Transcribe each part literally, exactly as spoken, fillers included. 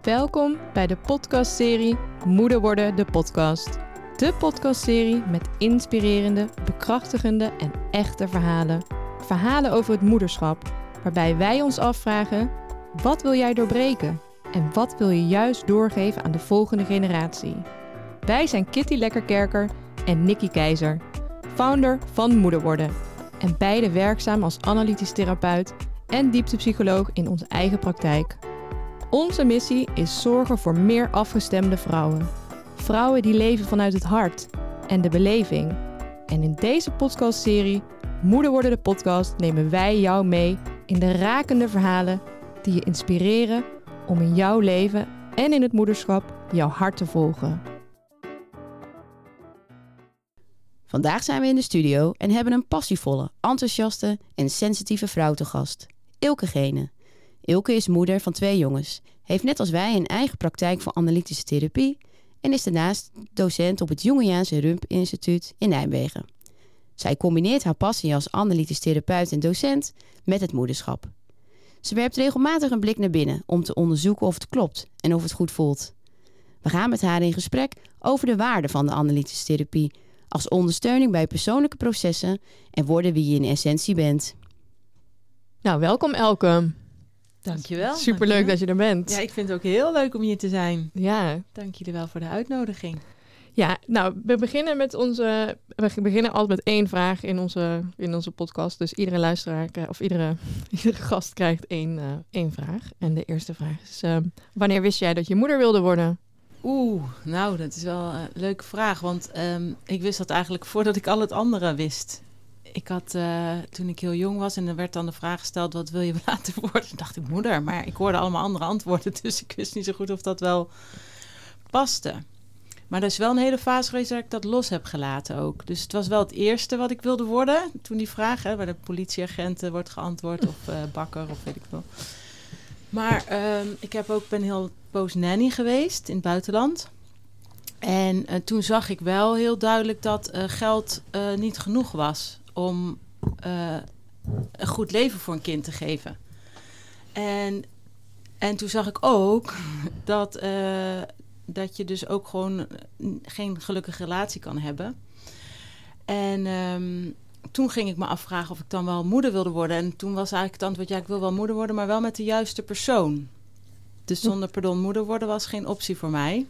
Welkom bij de podcastserie Moeder worden de podcast. De podcastserie met inspirerende, bekrachtigende en echte verhalen. Verhalen over het moederschap, waarbij wij ons afvragen: wat wil jij doorbreken? En wat wil je juist doorgeven aan de volgende generatie? Wij zijn Kitty Lekkerkerker en Nikki Keizer, founder van Moeder worden. En beide werkzaam als analytisch therapeut en dieptepsycholoog in onze eigen praktijk. Onze missie is zorgen voor meer afgestemde vrouwen. Vrouwen die leven vanuit het hart en de beleving. En in deze podcastserie Moeder worden de podcast nemen wij jou mee in de rakende verhalen die je inspireren om in jouw leven en in het moederschap jouw hart te volgen. Vandaag zijn we in de studio en hebben een passievolle, enthousiaste en sensitieve vrouw te gast. Ilke Gene. Ilke is moeder van twee jongens, heeft net als wij een eigen praktijk voor analytische therapie en is daarnaast docent op het Jungiaanse Rump Instituut in Nijmegen. Zij combineert haar passie als analytisch therapeut en docent met het moederschap. Ze werpt regelmatig een blik naar binnen om te onderzoeken of het klopt en of het goed voelt. We gaan met haar in gesprek over de waarde van de analytische therapie als ondersteuning bij persoonlijke processen en worden wie je in essentie bent. Nou, welkom Elke. Dankjewel. Superleuk dankjewel. dat je er bent. Ja, ik vind het ook heel leuk om hier te zijn. Ja. Dank jullie wel voor de uitnodiging. Ja, nou, we beginnen met onze. We beginnen altijd met één vraag in onze, in onze podcast. Dus iedere luisteraar of iedere, iedere gast krijgt één, uh, één vraag. En de eerste vraag is: uh, wanneer wist jij dat je moeder wilde worden? Oeh, nou, dat is wel een leuke vraag. Want um, ik wist dat eigenlijk voordat ik al het andere wist. Ik had, uh, toen ik heel jong was en er werd dan de vraag gesteld: wat wil je later worden? Dacht ik moeder, maar ik hoorde allemaal andere antwoorden. Dus ik wist niet zo goed of dat wel paste. Maar er is wel een hele fase geweest dat ik dat los heb gelaten ook. Dus het was wel het eerste wat ik wilde worden. Toen die vraag, hè, bij de politieagenten wordt geantwoord of uh, bakker of weet ik veel. Maar um, ik heb ook, ben heel poos nanny geweest in het buitenland. En uh, toen zag ik wel heel duidelijk dat uh, geld uh, niet genoeg was om uh, een goed leven voor een kind te geven. En, en toen zag ik ook dat, uh, dat je dus ook gewoon geen gelukkige relatie kan hebben. En um, toen ging ik me afvragen of ik dan wel moeder wilde worden. En toen was eigenlijk het antwoord: ja, ik wil wel moeder worden, maar wel met de juiste persoon. Dus zonder pardon moeder worden was geen optie voor mij.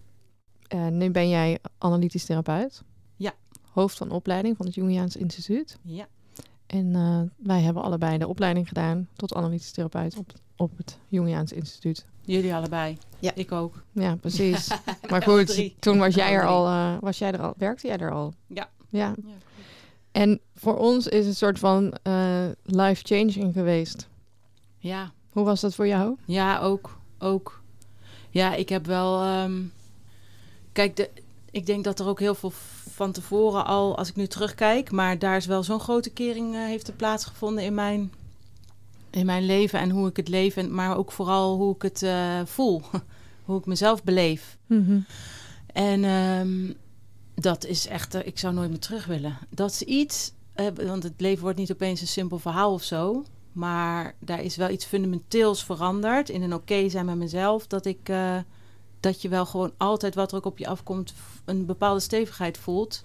Uh, nu ben jij analytisch therapeut. Ja. Hoofd van opleiding van het Jungiaans Instituut. Ja. En uh, wij hebben allebei de opleiding gedaan tot analytisch therapeut op, op het Jungiaans Instituut. Jullie allebei. Ja. Ik ook. Ja, precies. Maar goed, toen was jij er al, uh, was jij er al, werkte jij er al? Ja. Ja. Ja. En voor ons is het een soort van uh, life-changing geweest. Ja. Hoe was dat voor jou? Ja, ook. ook. Ja, ik heb wel... Um, kijk, de, ik denk dat er ook heel veel van tevoren al, als ik nu terugkijk, maar daar is wel zo'n grote kering uh, heeft er plaatsgevonden in mijn, in mijn leven en hoe ik het leef, en, maar ook vooral hoe ik het uh, voel. Hoe ik mezelf beleef. Mm-hmm. En um, dat is echt, uh, ik zou nooit meer terug willen. Dat is iets, uh, want het leven wordt niet opeens een simpel verhaal of zo, maar daar is wel iets fundamenteels veranderd in een oké zijn met mezelf, dat ik... Uh, dat je wel gewoon altijd wat er ook op je afkomt, een bepaalde stevigheid voelt.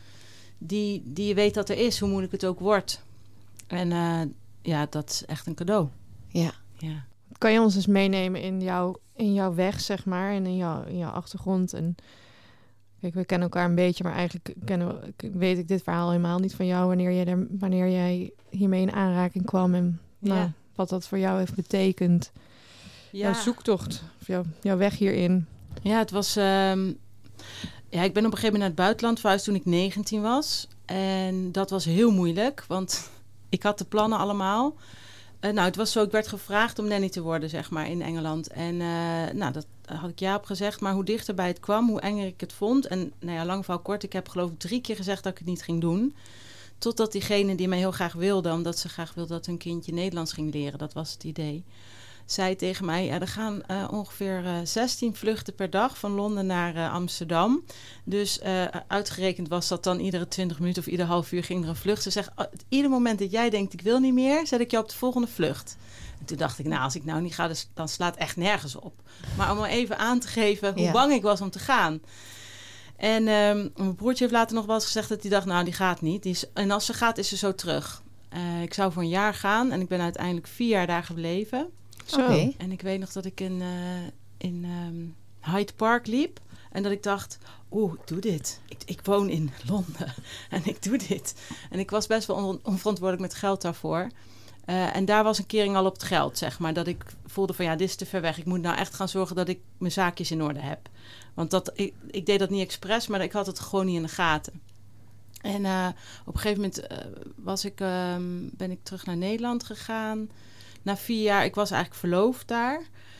Die, die je weet dat er is, hoe moeilijk het ook wordt. En uh, ja, dat is echt een cadeau. Ja. ja. Kan je ons eens meenemen in, jou, in jouw weg, zeg maar, en in, jou, in jouw achtergrond? En kijk, we kennen elkaar een beetje, maar eigenlijk kennen we, weet ik dit verhaal helemaal niet van jou, wanneer, je er, wanneer jij hiermee in aanraking kwam en nou, Ja. wat dat voor jou heeft betekend. Ja. Jouw zoektocht, of jouw, jouw weg hierin. Ja, het was... Um, ja, ik ben op een gegeven moment naar het buitenland verhuisd toen ik negentien was. En dat was heel moeilijk, want ik had de plannen allemaal. Uh, nou, het was zo, ik werd gevraagd om nanny te worden, zeg maar, in Engeland. En uh, nou, dat had ik ja op gezegd. Maar hoe dichterbij het kwam, hoe enger ik het vond. En nou ja, lang verhaal kort, ik heb geloof ik drie keer gezegd dat ik het niet ging doen. Totdat diegene die mij heel graag wilde, omdat ze graag wilde dat hun kindje Nederlands ging leren, dat was het idee, zei tegen mij, ja, er gaan uh, ongeveer uh, zestien vluchten per dag van Londen naar uh, Amsterdam. Dus uh, uitgerekend was dat dan iedere twintig minuten of ieder half uur ging er een vlucht. Ze zegt, uh, ieder moment dat jij denkt, ik wil niet meer, zet ik je op de volgende vlucht. En toen dacht ik, nou, als ik nou niet ga, dus, dan slaat echt nergens op. Maar om maar even aan te geven hoe Ja. bang ik was om te gaan. En um, mijn broertje heeft later nog wel eens gezegd dat hij dacht, nou, die gaat niet. Die is, en als ze gaat, is ze zo terug. Uh, ik zou voor een jaar gaan en ik ben uiteindelijk vier jaar daar gebleven. Zo. Oké. En ik weet nog dat ik in, uh, in um, Hyde Park liep. En dat ik dacht, oeh, ik doe dit. Ik, ik woon in Londen en ik doe dit. En ik was best wel on, onverantwoordelijk met geld daarvoor. Uh, en daar was een kering al op het geld, zeg maar. Dat ik voelde van, ja, dit is te ver weg. Ik moet nou echt gaan zorgen dat ik mijn zaakjes in orde heb. Want dat, ik, ik deed dat niet expres, maar ik had het gewoon niet in de gaten. En uh, op een gegeven moment uh, was ik, uh, ben ik terug naar Nederland gegaan. Na vier jaar, ik was eigenlijk verloofd daar.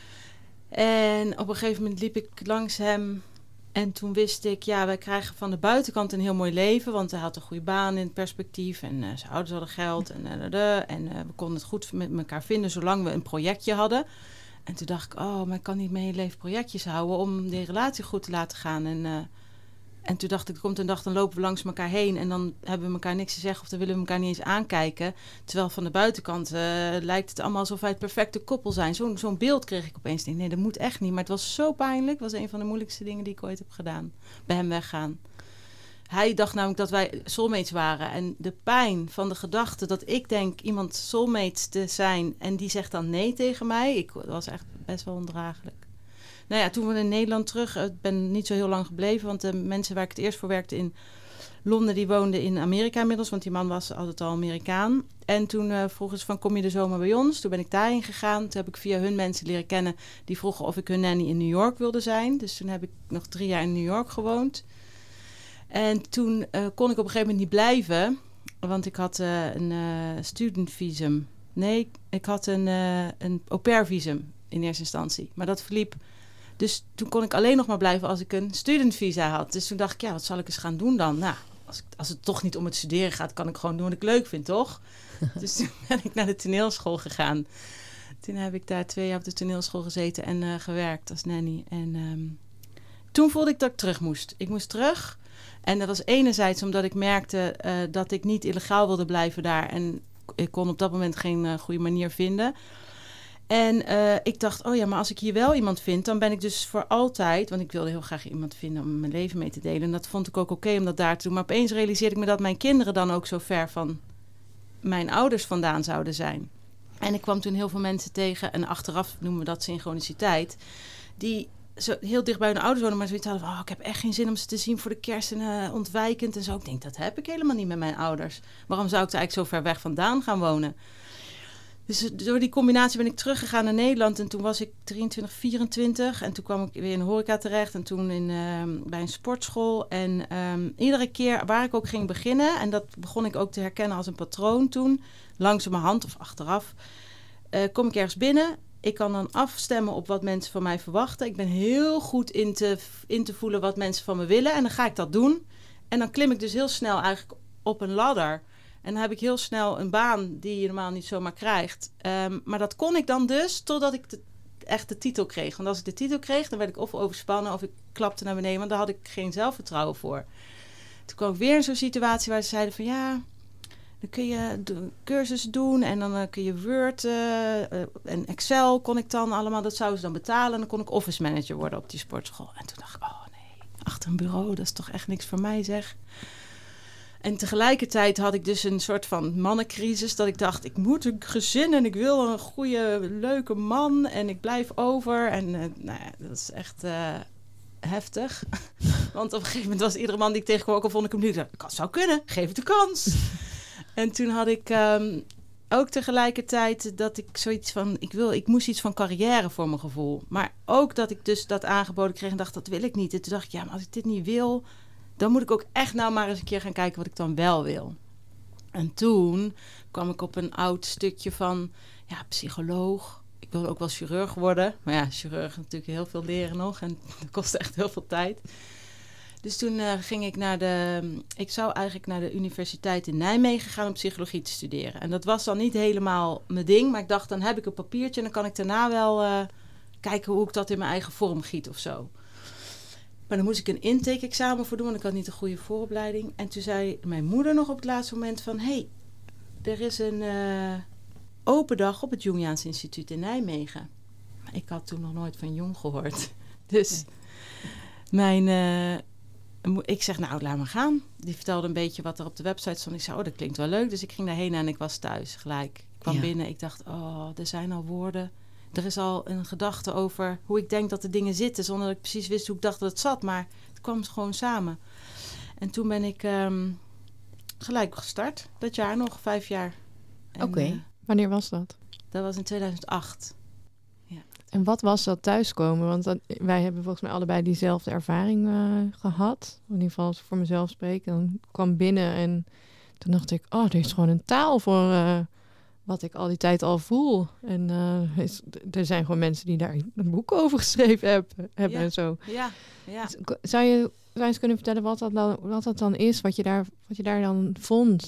En op een gegeven moment liep ik langs hem. En toen wist ik, ja, wij krijgen van de buitenkant een heel mooi leven. Want hij had een goede baan in het perspectief. En uh, zijn ouders hadden geld. En, uh, uh, en uh, we konden het goed met elkaar vinden zolang we een projectje hadden. En toen dacht ik, oh, maar ik kan niet mijn hele leven projectjes houden om die relatie goed te laten gaan. En, uh, en toen dacht ik, er komt een dag, dan lopen we langs elkaar heen. En dan hebben we elkaar niks te zeggen of dan willen we elkaar niet eens aankijken. Terwijl van de buitenkant uh, lijkt het allemaal alsof wij het perfecte koppel zijn. Zo, zo'n beeld kreeg ik opeens. Nee, dat moet echt niet. Maar het was zo pijnlijk. Het was een van de moeilijkste dingen die ik ooit heb gedaan. Bij hem weggaan. Hij dacht namelijk dat wij soulmates waren. En de pijn van de gedachte dat ik denk iemand soulmates te zijn en die zegt dan nee tegen mij. Ik was echt best wel ondraaglijk. Nou ja, toen we in Nederland terug, ik ben niet zo heel lang gebleven, want de mensen waar ik het eerst voor werkte in Londen, die woonden in Amerika inmiddels, want die man was altijd al Amerikaan. En toen uh, vroegen ze van, kom je de zomer bij ons? Toen ben ik daarheen gegaan. Toen heb ik via hun mensen leren kennen die vroegen of ik hun nanny in New York wilde zijn. Dus toen heb ik nog drie jaar in New York gewoond. En toen uh, kon ik op een gegeven moment niet blijven, want ik had uh, een uh, studentvisum. Nee, ik had een, uh, een au pair visum in eerste instantie. Maar dat verliep. Dus toen kon ik alleen nog maar blijven als ik een studentvisa had. Dus toen dacht ik, ja, wat zal ik eens gaan doen dan? Nou, als, ik, als het toch niet om het studeren gaat, kan ik gewoon doen wat ik leuk vind, toch? Dus toen ben ik naar de toneelschool gegaan. Toen heb ik daar twee jaar op de toneelschool gezeten en uh, gewerkt als nanny. En um, toen voelde ik dat ik terug moest. Ik moest terug. En dat was enerzijds omdat ik merkte uh, dat ik niet illegaal wilde blijven daar. En ik kon op dat moment geen uh, goede manier vinden. En uh, ik dacht, oh ja, maar als ik hier wel iemand vind, dan ben ik dus voor altijd, want ik wilde heel graag iemand vinden om mijn leven mee te delen. En dat vond ik ook oké om dat daar te doen. Maar opeens realiseerde ik me dat mijn kinderen dan ook zo ver van mijn ouders vandaan zouden zijn. En ik kwam toen heel veel mensen tegen, en achteraf noemen we dat synchroniciteit, die zo heel dicht bij hun ouders wonen, maar zoiets hadden van, oh, ik heb echt geen zin om ze te zien voor de kerst en uh, ontwijkend en zo. Ik denk, dat heb ik helemaal niet met mijn ouders. Waarom zou ik er eigenlijk zo ver weg vandaan gaan wonen? Dus door die combinatie ben ik teruggegaan naar Nederland. En toen was ik drieëntwintig, vierentwintig. En toen kwam ik weer in de horeca terecht. En toen in, uh, bij een sportschool. En um, iedere keer waar ik ook ging beginnen. En dat begon ik ook te herkennen als een patroon toen. Langzamerhand of achteraf. Uh, kom ik ergens binnen. Ik kan dan afstemmen op wat mensen van mij verwachten. Ik ben heel goed in te, in te voelen wat mensen van me willen. En dan ga ik dat doen. En dan klim ik dus heel snel eigenlijk op een ladder. En dan heb ik heel snel een baan die je normaal niet zomaar krijgt. Um, maar dat kon ik dan dus totdat ik de, echt de titel kreeg. Want als ik de titel kreeg, dan werd ik of overspannen of ik klapte naar beneden. Want daar had ik geen zelfvertrouwen voor. Toen kwam ik weer in zo'n situatie waar ze zeiden van ja, dan kun je een cursus doen. En dan uh, kun je Word uh, uh, en Excel kon ik dan allemaal. Dat zouden ze dan betalen. En dan kon ik office manager worden op die sportschool. En toen dacht ik, oh nee, achter een bureau, dat is toch echt niks voor mij zeg. En tegelijkertijd had ik dus een soort van mannencrisis. Dat ik dacht, ik moet een gezin en ik wil een goede, leuke man. En ik blijf over. En uh, nou ja, dat is echt uh, heftig. Want op een gegeven moment was iedere man die ik tegenkwam, ook al vond ik hem niet. Dat zou kunnen, geef het de kans. En toen had ik um, ook tegelijkertijd dat ik zoiets van, ik wil, ik moest iets van carrière voor mijn gevoel. Maar ook dat ik dus dat aangeboden kreeg en dacht, dat wil ik niet. En toen dacht ik, ja, maar als ik dit niet wil, dan moet ik ook echt nou maar eens een keer gaan kijken wat ik dan wel wil. En toen kwam ik op een oud stukje van, ja, psycholoog. Ik wilde ook wel chirurg worden. Maar ja, chirurg natuurlijk heel veel leren nog. En dat kostte echt heel veel tijd. Dus toen uh, ging ik naar de... Ik zou eigenlijk naar de universiteit in Nijmegen gaan om psychologie te studeren. En dat was dan niet helemaal mijn ding. Maar ik dacht, dan heb ik een papiertje en dan kan ik daarna wel uh, kijken hoe ik dat in mijn eigen vorm giet of zo. Maar dan moest ik een intake-examen voor doen, want ik had niet een goede vooropleiding. En toen zei mijn moeder nog op het laatste moment van, hé, hey, er is een, uh, open dag op het Jungiaans Instituut in Nijmegen. Ik had toen nog nooit van Jung gehoord. Dus mijn, uh, ik zeg, nou, laat maar gaan. Die vertelde een beetje wat er op de website stond. Ik zei, oh, dat klinkt wel leuk. Dus ik ging daarheen en ik was thuis gelijk. Ik kwam ja. binnen, ik dacht, oh, er zijn al woorden. Er is al een gedachte over hoe ik denk dat de dingen zitten, zonder dat ik precies wist hoe ik dacht dat het zat. Maar het kwam gewoon samen. En toen ben ik um, gelijk gestart. Dat jaar nog, vijf jaar. Oké. Okay. Uh, Wanneer was dat? Dat was in tweeduizend acht. Ja. En wat was dat thuiskomen? Want dat, wij hebben volgens mij allebei diezelfde ervaring uh, gehad. In ieder geval als ik voor mezelf spreek. Dan kwam binnen en toen dacht ik, oh, er is gewoon een taal voor uh, wat ik al die tijd al voel. En uh, is, er zijn gewoon mensen die daar een boek over geschreven hebben, hebben ja. en zo. Ja, ja. Zou je, zou je eens kunnen vertellen wat dat, dan, wat dat dan is, wat je daar, wat je daar dan vond?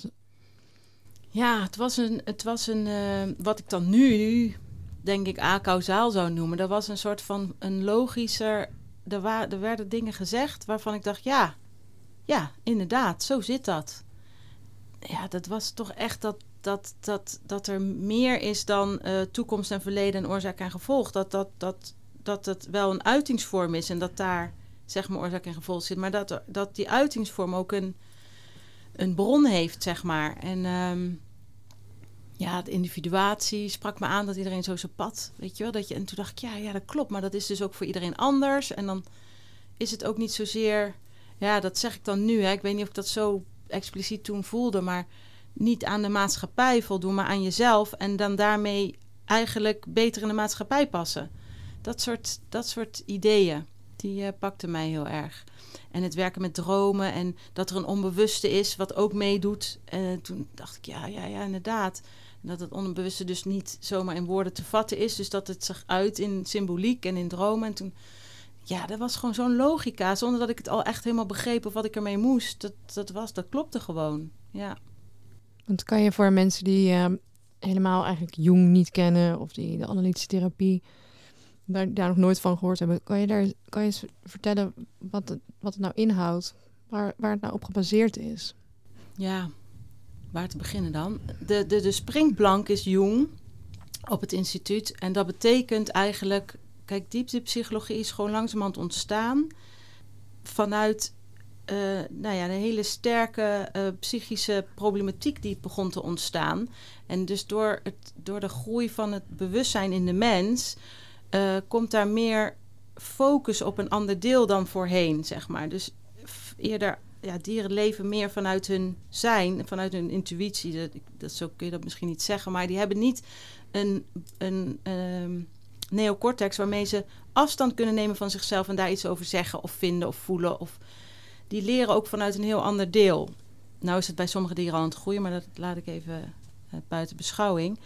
Ja, het was een, het was een uh, wat ik dan nu, denk ik, acausaal zou noemen. Dat was een soort van een logischer, er, wa- er werden dingen gezegd waarvan ik dacht, ja, ja, inderdaad, zo zit dat. Ja, dat was toch echt dat, dat, dat, dat er meer is dan uh, toekomst en verleden en oorzaak en gevolg. Dat, dat, dat, dat het wel een uitingsvorm is en dat daar, zeg maar, oorzaak en gevolg zit. Maar dat, dat die uitingsvorm ook een, een bron heeft, zeg maar. En um, ja, de individuatie sprak me aan dat iedereen zo zijn pad, weet je wel. Dat je, en toen dacht ik, ja, ja, dat klopt, maar dat is dus ook voor iedereen anders. En dan is het ook niet zozeer, ja, dat zeg ik dan nu, hè. Ik weet niet of ik dat zo expliciet toen voelde, maar niet aan de maatschappij voldoen, maar aan jezelf. En dan daarmee eigenlijk beter in de maatschappij passen. Dat soort, dat soort ideeën, die uh, pakten mij heel erg. En het werken met dromen en dat er een onbewuste is wat ook meedoet. En toen dacht ik, ja, ja, ja, inderdaad. En dat het onbewuste dus niet zomaar in woorden te vatten is. Dus dat het zich uit in symboliek en in dromen. En toen, ja, dat was gewoon zo'n logica. Zonder dat ik het al echt helemaal begreep of wat ik ermee moest. Dat, dat, was, dat klopte gewoon, ja. Want kan je voor mensen die uh, helemaal eigenlijk Jung niet kennen of die de analytische therapie daar, daar nog nooit van gehoord hebben, kan je daar kan je eens vertellen wat het, wat het nou inhoudt, waar, waar het nou op gebaseerd is? Ja, waar te beginnen dan? De, de, de springplank is Jung op het instituut en dat betekent eigenlijk, kijk, dieptepsychologie is gewoon langzamerhand ontstaan vanuit Uh, nou ja, een hele sterke uh, psychische problematiek die begon te ontstaan. En dus door, het, door de groei van het bewustzijn in de mens Uh, komt daar meer focus op een ander deel dan voorheen, zeg maar. Dus f- eerder, ja, dieren leven meer vanuit hun zijn, vanuit hun intuïtie. Dat, dat zo kun je dat misschien niet zeggen, maar die hebben niet een, een um, neocortex waarmee ze afstand kunnen nemen van zichzelf en daar iets over zeggen of vinden of voelen. Of, die leren ook vanuit een heel ander deel. Nou is het bij sommige dieren al aan het groeien, maar dat laat ik even uh, buiten beschouwing.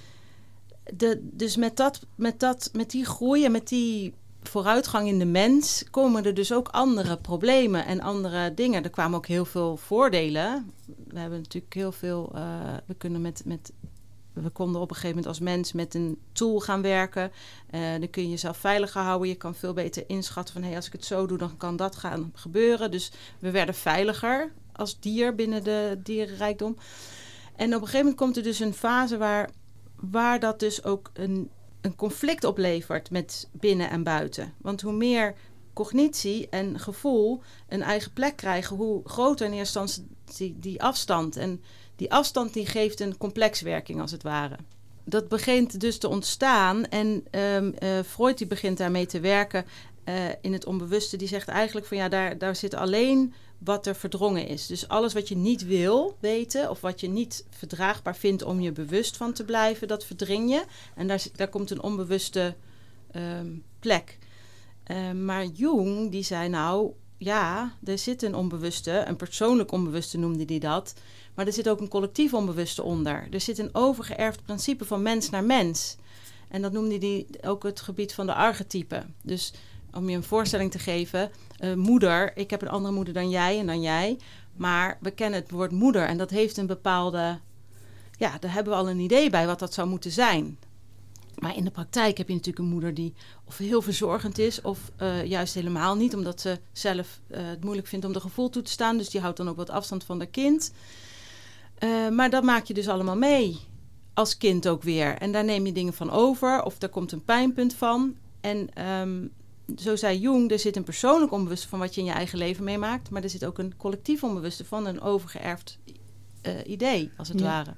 De, dus met, dat, met, dat, met die groei en met die vooruitgang in de mens komen er dus ook andere problemen en andere dingen. Er kwamen ook heel veel voordelen. We hebben natuurlijk heel veel. Uh, we kunnen met, met. We konden op een gegeven moment als mens met een tool gaan werken. Uh, dan kun je jezelf veiliger houden. Je kan veel beter inschatten van, hé, hey, als ik het zo doe, dan kan dat gaan gebeuren. Dus we werden veiliger als dier binnen de dierenrijkdom. En op een gegeven moment komt er dus een fase waar, waar dat dus ook een, een conflict oplevert met binnen en buiten. Want hoe meer cognitie en gevoel een eigen plek krijgen, hoe groter in eerste instantie die, die afstand. En die afstand die geeft een complexwerking als het ware. Dat begint dus te ontstaan en um, uh, Freud die begint daarmee te werken uh, in het onbewuste. Die zegt eigenlijk van ja, daar, daar zit alleen wat er verdrongen is. Dus alles wat je niet wil weten of wat je niet verdraagbaar vindt om je bewust van te blijven, dat verdring je. En daar, daar komt een onbewuste um, plek. Uh, maar Jung die zei nou, ja, er zit een onbewuste, een persoonlijk onbewuste noemde hij dat. Maar er zit ook een collectief onbewuste onder. Er zit een overgeërfd principe van mens naar mens. En dat noemde hij ook het gebied van de archetypen. Dus om je een voorstelling te geven, uh, moeder, ik heb een andere moeder dan jij en dan jij. Maar we kennen het woord moeder en dat heeft een bepaalde, ja, daar hebben we al een idee bij wat dat zou moeten zijn. Maar in de praktijk heb je natuurlijk een moeder die of heel verzorgend is of uh, juist helemaal niet, omdat ze zelf uh, het moeilijk vindt om de gevoel toe te staan. Dus die houdt dan ook wat afstand van haar kind. Uh, maar dat maak je dus allemaal mee als kind ook weer. En daar neem je dingen van over of daar komt een pijnpunt van. En um, zo zei Jung, er zit een persoonlijk onbewuste van wat je in je eigen leven meemaakt. Maar er zit ook een collectief onbewuste van een overgeërfd uh, idee, als het ja. ware.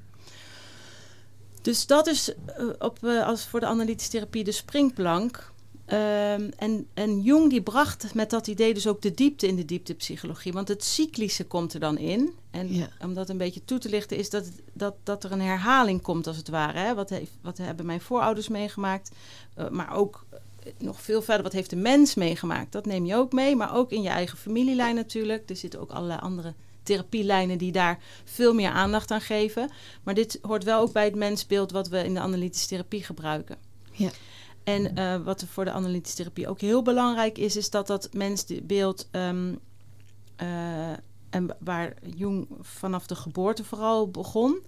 Dus dat is uh, op, uh, als voor de analytische therapie de springplank. Um, en, en Jung die bracht met dat idee dus ook de diepte in de dieptepsychologie. Want het cyclische komt er dan in. En ja. om dat een beetje toe te lichten is dat, dat, dat er een herhaling komt als het ware. Hè? Wat, heeft, wat hebben mijn voorouders meegemaakt? Uh, maar ook uh, nog veel verder, wat heeft de mens meegemaakt? Dat neem je ook mee, maar ook in je eigen familielijn natuurlijk. Er zitten ook allerlei andere therapielijnen die daar veel meer aandacht aan geven. Maar dit hoort wel ook bij het mensbeeld wat we in de analytische therapie gebruiken. Ja. En uh, wat er voor de analytische therapie ook heel belangrijk is, is dat dat mensbeeld, um, uh, en waar Jung vanaf de geboorte vooral begon,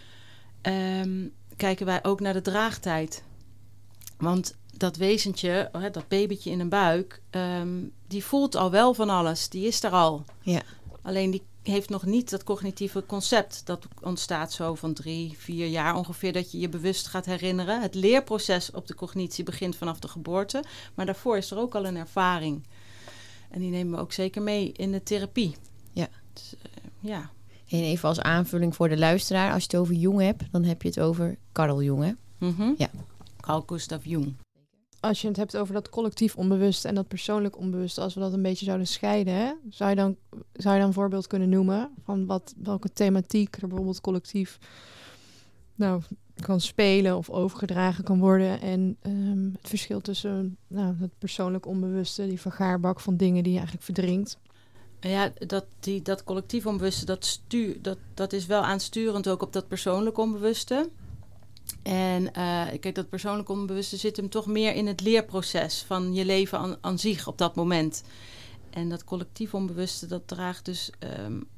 um, kijken wij ook naar de draagtijd. Want dat wezentje, uh, dat babytje in een buik, um, die voelt al wel van alles. Die is er al. Ja. Alleen die heeft nog niet dat cognitieve concept. Dat ontstaat zo van drie, vier jaar ongeveer, dat je je bewust gaat herinneren. Het leerproces op de cognitie begint vanaf de geboorte. Maar daarvoor is er ook al een ervaring. En die nemen we ook zeker mee in de therapie. Ja. Dus, uh, ja. En even als aanvulling voor de luisteraar. Als je het over Jung hebt, dan heb je het over Carl Jung, hè? Mm-hmm. Ja. Carl Gustav Jung. Als je het hebt over dat collectief onbewuste en dat persoonlijk onbewuste, als we dat een beetje zouden scheiden, hè, zou je dan, zou je dan een voorbeeld kunnen noemen van wat, welke thematiek er bijvoorbeeld collectief nou, kan spelen of overgedragen kan worden en um, het verschil tussen nou, het persoonlijk onbewuste, die vergaarbak van dingen die je eigenlijk verdringt. Ja, dat, die, dat collectief onbewuste, dat, stuur, dat, dat is wel aansturend ook op dat persoonlijk onbewuste. En uh, kijk, dat persoonlijk onbewuste zit hem toch meer in het leerproces van je leven aan, aan zich op dat moment. En dat collectief onbewuste, dat draagt dus um,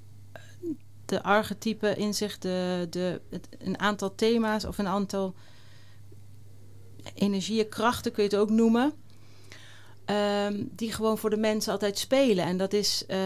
de archetypen in zich, de, de, het, een aantal thema's of een aantal energieën, krachten kun je het ook noemen, um, die gewoon voor de mensen altijd spelen. En dat is uh,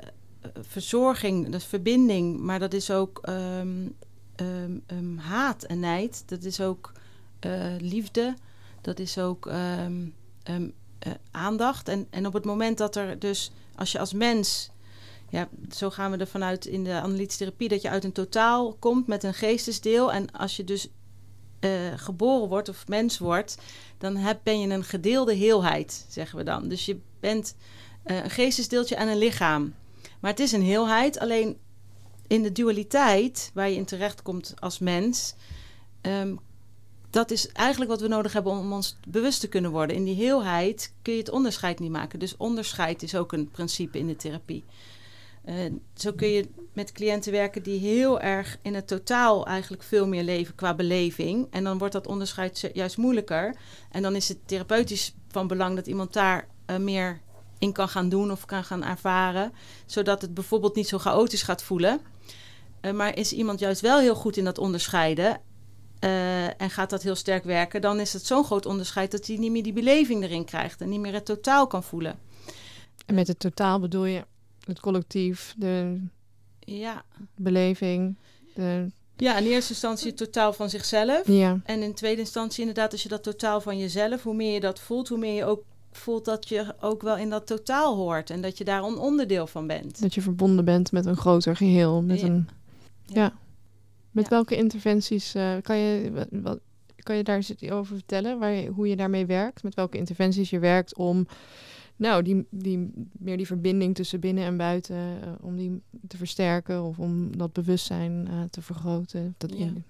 verzorging, dat is verbinding, maar dat is ook Um, Um, um, haat en nijd, dat is ook uh, liefde, dat is ook um, um, uh, aandacht. En, en op het moment dat er dus, als je als mens, ja, zo gaan we er vanuit in de analytische therapie, dat je uit een totaal komt met een geestesdeel. En als je dus uh, geboren wordt of mens wordt, dan heb, ben je een gedeelde heelheid, zeggen we dan. Dus je bent uh, een geestesdeeltje en een lichaam. Maar het is een heelheid, alleen in de dualiteit waar je in terecht komt als mens, um, dat is eigenlijk wat we nodig hebben om ons bewust te kunnen worden. In die heelheid kun je het onderscheid niet maken. Dus onderscheid is ook een principe in de therapie. Uh, zo kun je met cliënten werken die heel erg in het totaal eigenlijk veel meer leven qua beleving. En dan wordt dat onderscheid juist moeilijker. En dan is het therapeutisch van belang dat iemand daar uh, meer in kan gaan doen of kan gaan ervaren, zodat het bijvoorbeeld niet zo chaotisch gaat voelen. Uh, maar is iemand juist wel heel goed in dat onderscheiden uh, en gaat dat heel sterk werken, dan is het zo'n groot onderscheid dat hij niet meer die beleving erin krijgt en niet meer het totaal kan voelen. En met het totaal bedoel je het collectief, de ja. beleving, de... Ja, in eerste instantie het totaal van zichzelf. Ja. En in tweede instantie inderdaad, als je dat totaal van jezelf, hoe meer je dat voelt, hoe meer je ook voelt dat je ook wel in dat totaal hoort en dat je daar een onderdeel van bent. Dat je verbonden bent met een groter geheel. Met ja. Een, ja. ja. Met ja. welke interventies uh, kan je wat, kan je daar eens over vertellen? Waar je, hoe je daarmee werkt? Met welke interventies je werkt om nou die, die meer die verbinding tussen binnen en buiten uh, om die te versterken of om dat bewustzijn uh, te vergroten? Dat ja. In...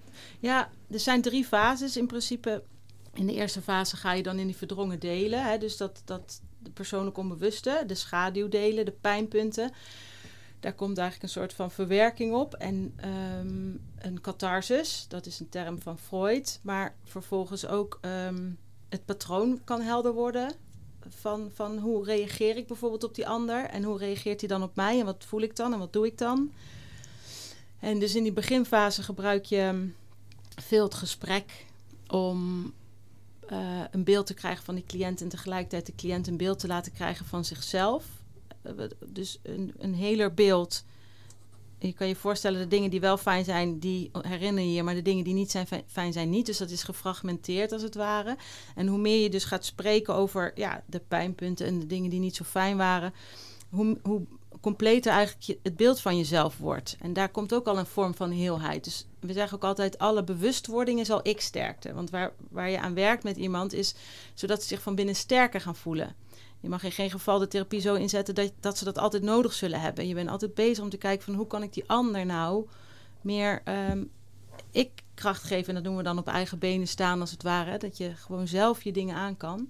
ja, er zijn drie fases in principe. In de eerste fase ga je dan in die verdrongen delen. Hè? Dus dat, dat de persoonlijk onbewuste, de schaduwdelen, de pijnpunten. Daar komt eigenlijk een soort van verwerking op. En um, een catharsis, dat is een term van Freud. Maar vervolgens ook um, het patroon kan helder worden. Van, van hoe reageer ik bijvoorbeeld op die ander. En hoe reageert hij dan op mij. En wat voel ik dan en wat doe ik dan. En dus in die beginfase gebruik je veel het gesprek om Uh, een beeld te krijgen van die cliënt en tegelijkertijd de cliënt een beeld te laten krijgen van zichzelf. Uh, dus een, een heler beeld je kan je voorstellen, de dingen die wel fijn zijn, die herinner je je, maar de dingen die niet zijn fijn zijn niet. Dus dat is gefragmenteerd als het ware. En hoe meer je dus gaat spreken over ja, de pijnpunten en de dingen die niet zo fijn waren, hoe, hoe completer eigenlijk je, het beeld van jezelf wordt. En daar komt ook al een vorm van heelheid. Dus we zeggen ook altijd, alle bewustwording is al ik-sterkte. Want waar, waar je aan werkt met iemand is zodat ze zich van binnen sterker gaan voelen. Je mag in geen geval de therapie zo inzetten dat, dat ze dat altijd nodig zullen hebben. Je bent altijd bezig om te kijken van hoe kan ik die ander nou meer um, ik-kracht geven. En dat doen we dan op eigen benen staan als het ware. Hè? Dat je gewoon zelf je dingen aan kan.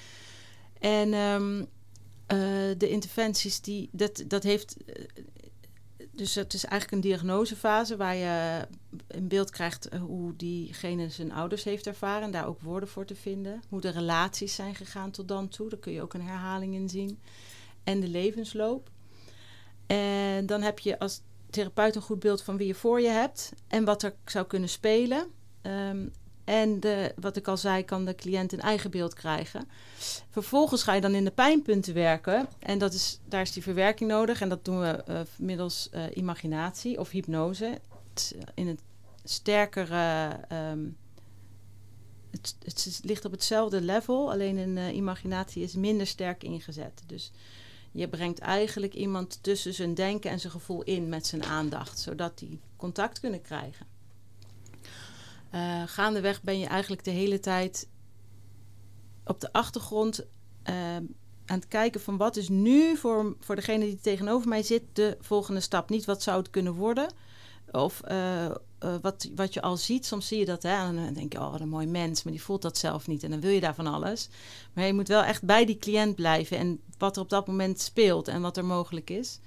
En um, uh, de interventies, die, dat, dat heeft... Uh, dus het is eigenlijk een diagnosefase waar je in beeld krijgt hoe diegene zijn ouders heeft ervaren. En daar ook woorden voor te vinden. Hoe de relaties zijn gegaan tot dan toe. Daar kun je ook een herhaling in zien. En de levensloop. En dan heb je als therapeut een goed beeld van wie je voor je hebt. En wat er zou kunnen spelen. Um, en de, wat ik al zei, kan de cliënt een eigen beeld krijgen. Vervolgens ga je dan in de pijnpunten werken. En dat is, daar is die verwerking nodig. En dat doen we uh, middels uh, imaginatie of hypnose. Het, in het sterkere... Um, het, het ligt op hetzelfde level. Alleen in uh, imaginatie is minder sterk ingezet. Dus je brengt eigenlijk iemand tussen zijn denken en zijn gevoel in met zijn aandacht. Zodat die contact kunnen krijgen. Uh, gaandeweg ben je eigenlijk de hele tijd op de achtergrond uh, aan het kijken van wat is nu voor, voor degene die tegenover mij zit de volgende stap. Niet wat zou het kunnen worden of uh, uh, wat, wat je al ziet. Soms zie je dat hè, en dan denk je, oh wat een mooi mens, maar die voelt dat zelf niet en dan wil je daar van alles. Maar je moet wel echt bij die cliënt blijven en wat er op dat moment speelt en wat er mogelijk is.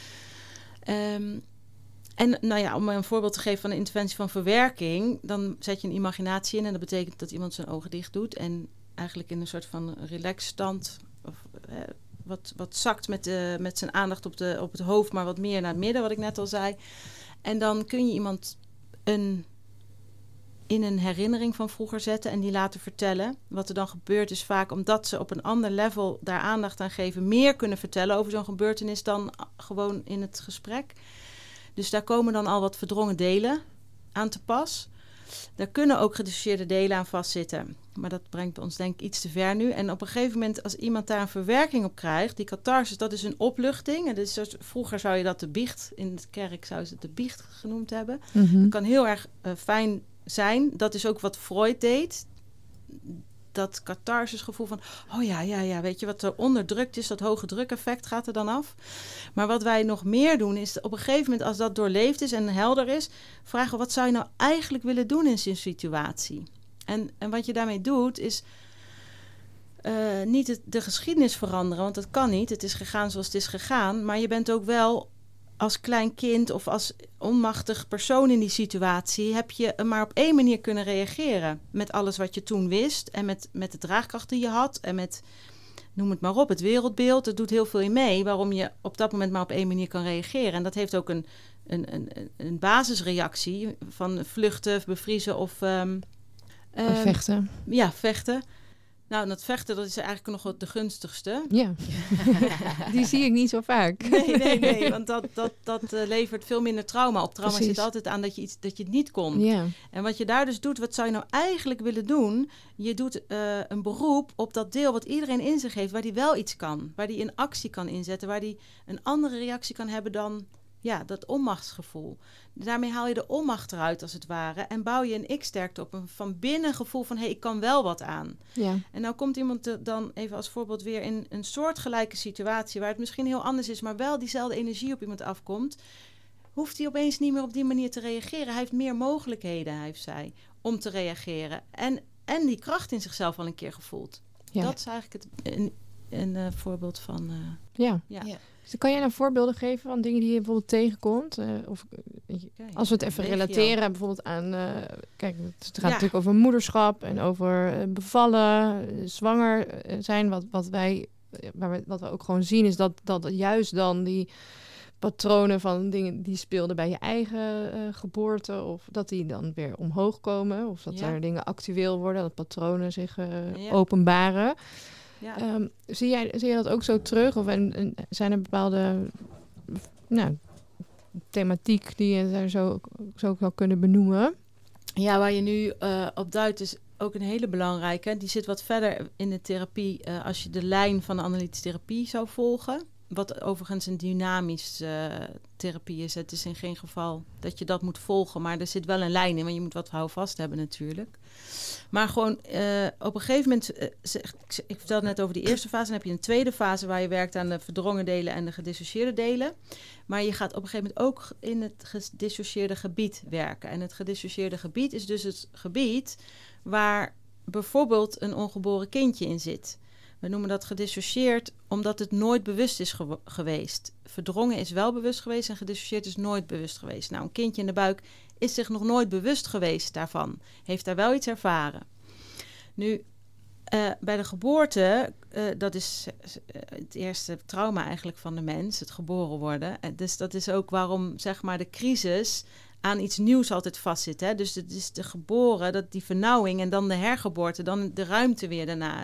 Um, En nou ja, om een voorbeeld te geven van een interventie van verwerking, dan zet je een imaginatie in en dat betekent dat iemand zijn ogen dicht doet en eigenlijk in een soort van relaxstand of eh, wat, wat zakt met, de, met zijn aandacht op, de, op het hoofd, maar wat meer naar het midden, wat ik net al zei. En dan kun je iemand een, in een herinnering van vroeger zetten en die laten vertellen. Wat er dan gebeurt is vaak omdat ze op een ander level daar aandacht aan geven, meer kunnen vertellen over zo'n gebeurtenis dan gewoon in het gesprek. Dus daar komen dan al wat verdrongen delen aan te pas. Daar kunnen ook gedissocieerde delen aan vastzitten. Maar dat brengt ons denk ik iets te ver nu. En op een gegeven moment als iemand daar een verwerking op krijgt, die catharsis, dat is een opluchting. En dus vroeger zou je dat de biecht, in de kerk zou ze het de biecht genoemd hebben. Mm-hmm. Dat kan heel erg uh, fijn zijn. Dat is ook wat Freud deed. Dat catharsisgevoel van, oh ja, ja, ja, weet je, wat er onderdrukt is, dat hoge drukeffect gaat er dan af. Maar wat wij nog meer doen, is op een gegeven moment, als dat doorleefd is en helder is, vragen wat zou je nou eigenlijk willen doen in zo'n situatie? En, en wat je daarmee doet, is uh, niet het, de geschiedenis veranderen, want dat kan niet. Het is gegaan zoals het is gegaan, maar je bent ook wel als klein kind of als onmachtig persoon in die situatie heb je maar op één manier kunnen reageren. Met alles wat je toen wist en met, met de draagkracht die je had en met, noem het maar op, het wereldbeeld. Het doet heel veel in mee waarom je op dat moment maar op één manier kan reageren. En dat heeft ook een, een, een, een basisreactie van vluchten, bevriezen of... Um, um, vechten. Ja, vechten. Nou, dat vechten, dat is eigenlijk nog wat de gunstigste. Ja, die zie ik niet zo vaak. Nee, nee, nee, want dat, dat, dat uh, levert veel minder trauma op. Trauma Precies. zit altijd aan dat je, iets, dat je het niet kon. Ja. En wat je daar dus doet, wat zou je nou eigenlijk willen doen? Je doet uh, een beroep op dat deel wat iedereen in zich heeft, waar die wel iets kan. Waar die een actie kan inzetten, waar die een andere reactie kan hebben dan... Ja, dat onmachtsgevoel. Daarmee haal je de onmacht eruit als het ware. En bouw je een ik-sterkte op. Een van binnen gevoel van, hé, hey, ik kan wel wat aan. Ja. En nou komt iemand te, dan even als voorbeeld weer in een soortgelijke situatie... waar het misschien heel anders is, maar wel diezelfde energie op iemand afkomt... hoeft hij opeens niet meer op die manier te reageren. Hij heeft meer mogelijkheden, hij heeft zij, om te reageren. En, en die kracht in zichzelf al een keer gevoeld. Ja. Dat is eigenlijk het, een, een uh, voorbeeld van... Uh, ja. ja. ja. Dus kan jij nou voorbeelden geven van dingen die je bijvoorbeeld tegenkomt? Uh, of, uh, als we het even relateren bijvoorbeeld aan... Uh, kijk, het gaat ja. natuurlijk over moederschap en over uh, bevallen, uh, zwanger zijn. Wat, wat, wij, waar we, wat we ook gewoon zien is dat, dat juist dan die patronen van dingen die speelden bij je eigen uh, geboorte... of dat die dan weer omhoog komen. Of dat ja. er dingen actueel worden, dat patronen zich uh, ja. openbaren... Ja. Um, zie, jij, zie je dat ook zo terug? Of en, en zijn er bepaalde nou, thematiek die je daar zo, zo zou kunnen benoemen. Ja, waar je nu uh, op duidt is ook een hele belangrijke. Die zit wat verder in de therapie uh, als je de lijn van de analytische therapie zou volgen. Wat overigens een dynamische uh, therapie is. Het is in geen geval dat je dat moet volgen. Maar er zit wel een lijn in, want je moet wat houvast hebben natuurlijk. Maar gewoon uh, op een gegeven moment... Uh, zeg, ik, ik vertelde net over die eerste fase. Dan heb je een tweede fase waar je werkt aan de verdrongen delen en de gedissocieerde delen. Maar je gaat op een gegeven moment ook in het gedissocieerde gebied werken. En het gedissocieerde gebied is dus het gebied waar bijvoorbeeld een ongeboren kindje in zit. We noemen dat gedissocieerd omdat het nooit bewust is ge- geweest. Verdrongen is wel bewust geweest en gedissocieerd is nooit bewust geweest. Nou, een kindje in de buik is zich nog nooit bewust geweest daarvan. Heeft daar wel iets ervaren. Nu, uh, bij de geboorte, uh, dat is uh, het eerste trauma eigenlijk van de mens, het geboren worden. Uh, dus dat is ook waarom, zeg maar, de crisis aan iets nieuws altijd vastzit. Hè? Dus het is de geboren, dat die vernauwing en dan de hergeboorte, dan de ruimte weer daarna.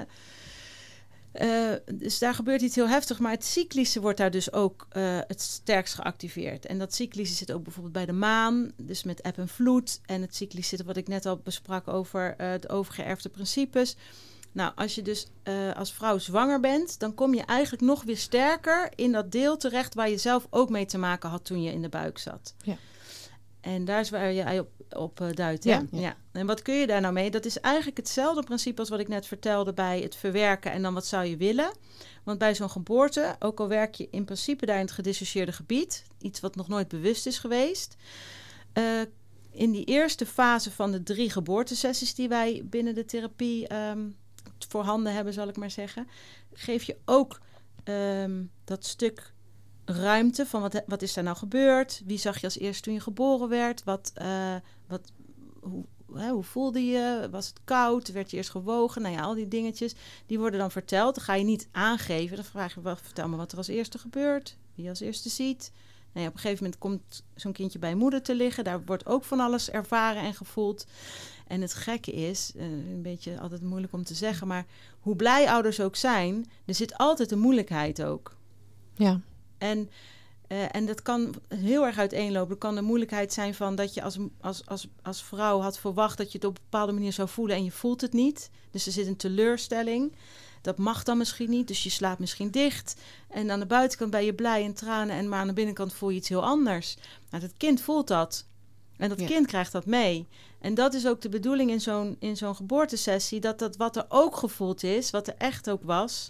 Uh, dus daar gebeurt iets heel heftig, maar het cyclische wordt daar dus ook uh, het sterkst geactiveerd. En dat cyclische zit ook bijvoorbeeld bij de maan, dus met eb en vloed. En het cyclische zit, wat ik net al besprak over uh, de overgeërfde principes. Nou, als je dus uh, als vrouw zwanger bent, dan kom je eigenlijk nog weer sterker in dat deel terecht waar je zelf ook mee te maken had toen je in de buik zat. Ja. En daar is waar je op, op uh, duidt. Ja, ja. ja. En wat kun je daar nou mee? Dat is eigenlijk hetzelfde principe als wat ik net vertelde bij het verwerken en dan wat zou je willen. Want bij zo'n geboorte, ook al werk je in principe daar in het gedissocieerde gebied, iets wat nog nooit bewust is geweest. Uh, in die eerste fase van de drie geboortesessies die wij binnen de therapie um, voorhanden hebben, zal ik maar zeggen, geef je ook um, dat stuk ruimte van wat, wat is daar nou gebeurd? Wie zag je als eerste toen je geboren werd? Wat, uh, wat, hoe, hè, hoe voelde je? Was het koud? Werd je eerst gewogen? Nou ja, al die dingetjes, die worden dan verteld. Dan ga je niet aangeven. Dan vraag je, wel, vertel me wat er als eerste gebeurt. Wie je als eerste ziet. Nou ja, op een gegeven moment komt zo'n kindje bij moeder te liggen. Daar wordt ook van alles ervaren en gevoeld. En het gekke is, uh, een beetje altijd moeilijk om te zeggen, maar hoe blij ouders ook zijn, er zit altijd een moeilijkheid ook. Ja. En, uh, en dat kan heel erg uiteenlopen. Er kan de moeilijkheid zijn van dat je als, als, als, als vrouw had verwacht dat je het op een bepaalde manier zou voelen en je voelt het niet. Dus er zit een teleurstelling. Dat mag dan misschien niet, dus je slaapt misschien dicht. En aan de buitenkant ben je blij en tranen, en maar aan de binnenkant voel je iets heel anders. Nou, dat kind voelt dat. En dat ja. kind krijgt dat mee. En dat is ook de bedoeling in zo'n, in zo'n geboortesessie, dat dat wat er ook gevoeld is, wat er echt ook was,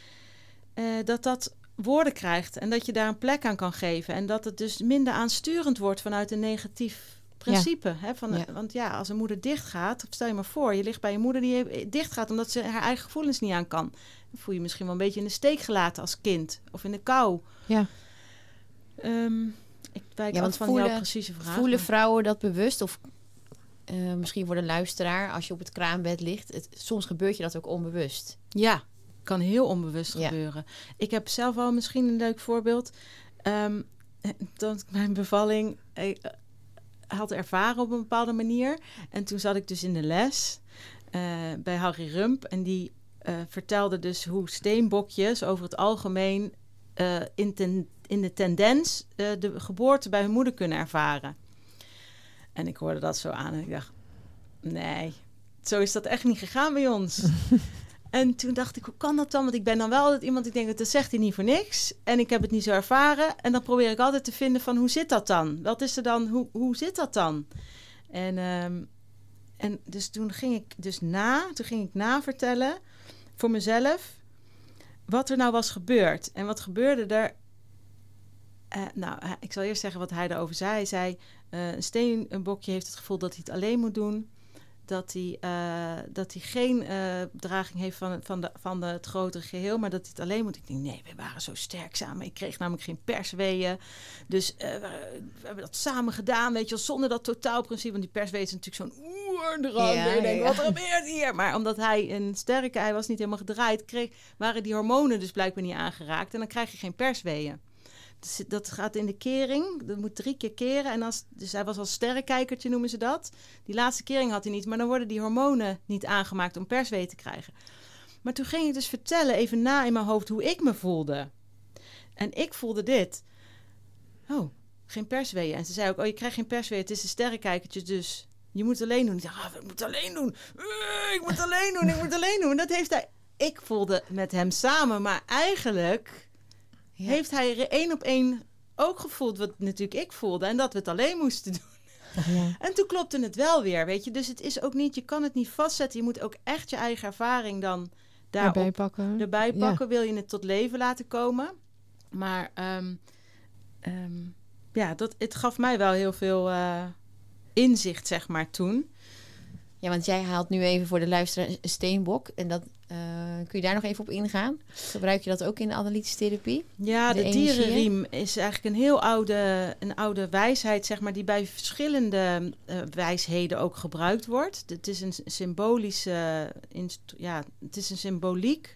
uh, dat dat woorden krijgt en dat je daar een plek aan kan geven. En dat het dus minder aansturend wordt vanuit een negatief principe. Ja. Hè, van, ja. Want ja, als een moeder dicht gaat, stel je maar voor, je ligt bij een moeder die dicht gaat omdat ze haar eigen gevoelens niet aan kan. Dan voel je misschien wel een beetje in de steek gelaten als kind. Of in de kou. Ja. Um, ik wijk ja, af van voelen, jouw precieze vraag. Voelen maar. vrouwen dat bewust? Of uh, misschien voor de luisteraar, als je op het kraambed ligt. Het, soms gebeurt je dat ook onbewust. Ja, kan heel onbewust ja. gebeuren. Ik heb zelf al misschien een leuk voorbeeld. Um, dat mijn bevalling uh, had ervaren op een bepaalde manier. En toen zat ik dus in de les uh, bij Harry Rump. En die uh, vertelde dus hoe steenbokjes over het algemeen uh, in, ten, in de tendens uh, de geboorte bij hun moeder kunnen ervaren. En ik hoorde dat zo aan en ik dacht, nee, zo is dat echt niet gegaan bij ons. En toen dacht ik, hoe kan dat dan? Want ik ben dan wel altijd iemand, ik denk, dat zegt hij niet voor niks. En ik heb het niet zo ervaren. En dan probeer ik altijd te vinden van, hoe zit dat dan? Wat is er dan? Hoe, hoe zit dat dan? En, um, en dus toen ging ik dus na, toen ging ik na vertellen voor mezelf wat er nou was gebeurd. En wat gebeurde er? Uh, nou, ik zal eerst zeggen wat hij erover zei. Hij zei, uh, een steenbokje heeft het gevoel dat hij het alleen moet doen. Dat hij, uh, dat hij geen uh, draging heeft van, van, de, van de, het grotere geheel, maar dat hij het alleen moet. Ik denk, nee, we waren zo sterk samen. Ik kreeg namelijk geen persweeën. Dus uh, we, we hebben dat samen gedaan, weet je wel, zonder dat totaalprincipe. Want die persweeën is natuurlijk zo'n oerdrang. Ja, je denkt, ja. Wat gebeurt hier? Maar omdat hij een sterke, hij was niet helemaal gedraaid, kreeg, waren die hormonen dus blijkbaar niet aangeraakt. En dan krijg je geen persweeën. Dus dat gaat in de kering. Dat moet drie keer keren. En als, dus hij was als sterrenkijkertje, noemen ze dat. Die laatste kering had hij niet. Maar dan worden die hormonen niet aangemaakt om persweeën te krijgen. Maar toen ging ik dus vertellen, even na in mijn hoofd, hoe ik me voelde. En ik voelde dit. Oh, geen persweeën. En ze zei ook, oh, je krijgt geen persweeën, het is een sterrenkijkertje, dus je moet alleen doen. Ik dacht, ah, ik moet alleen doen. Uh, ik moet alleen doen, ik moet alleen doen. En dat heeft hij, ik voelde met hem samen, maar eigenlijk ja. heeft hij er één op één ook gevoeld wat natuurlijk ik voelde. En dat we het alleen moesten doen. Ja. En toen klopte het wel weer, weet je. Dus het is ook niet, je kan het niet vastzetten. Je moet ook echt je eigen ervaring dan daarop erbij pakken. Erbij pakken. Ja. Wil je het tot leven laten komen. Maar um, um, ja, dat, het gaf mij wel heel veel uh, inzicht, zeg maar, toen. Ja, want jij haalt nu even voor de luisteraar een steenbok. En dat, uh, kun je daar nog even op ingaan? Gebruik je dat ook in de analytische therapie? Ja, de, de dierenriem is eigenlijk een heel oude, een oude wijsheid, zeg maar, die bij verschillende uh, wijsheden ook gebruikt wordt. Het is een symbolische, inst- ja, het is een symboliek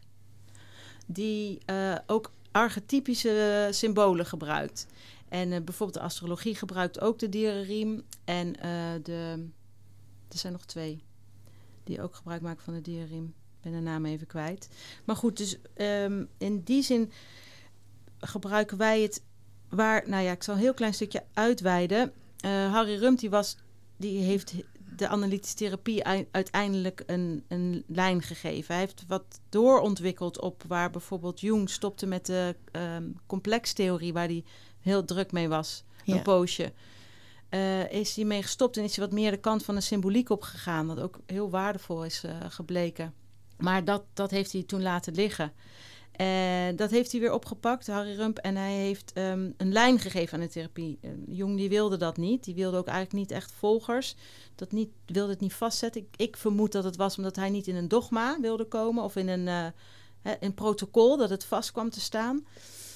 die uh, ook archetypische symbolen gebruikt. En uh, bijvoorbeeld de astrologie gebruikt ook de dierenriem. En uh, de... Er zijn nog twee die ook gebruik maken van de dierenriem. Ik ben de naam even kwijt. Maar goed, dus um, in die zin gebruiken wij het waar... Nou ja, ik zal een heel klein stukje uitweiden. Uh, Harry Rumpt, die, was, die heeft de analytische therapie uiteindelijk een, een lijn gegeven. Hij heeft wat doorontwikkeld op waar bijvoorbeeld Jung stopte met de um, complextheorie, waar hij heel druk mee was, ja. een poosje. Uh, is hij mee gestopt en is hij wat meer de kant van de symboliek opgegaan. Wat ook heel waardevol is uh, gebleken. Maar dat, dat heeft hij toen laten liggen. Uh, dat heeft hij weer opgepakt, Harry Rumpt. En hij heeft um, een lijn gegeven aan de therapie. Uh, Jung die wilde dat niet. Die wilde ook eigenlijk niet echt volgers. Dat niet, wilde het niet vastzetten. Ik, ik vermoed dat het was omdat hij niet in een dogma wilde komen. Of in een, uh, een protocol, dat het vast kwam te staan.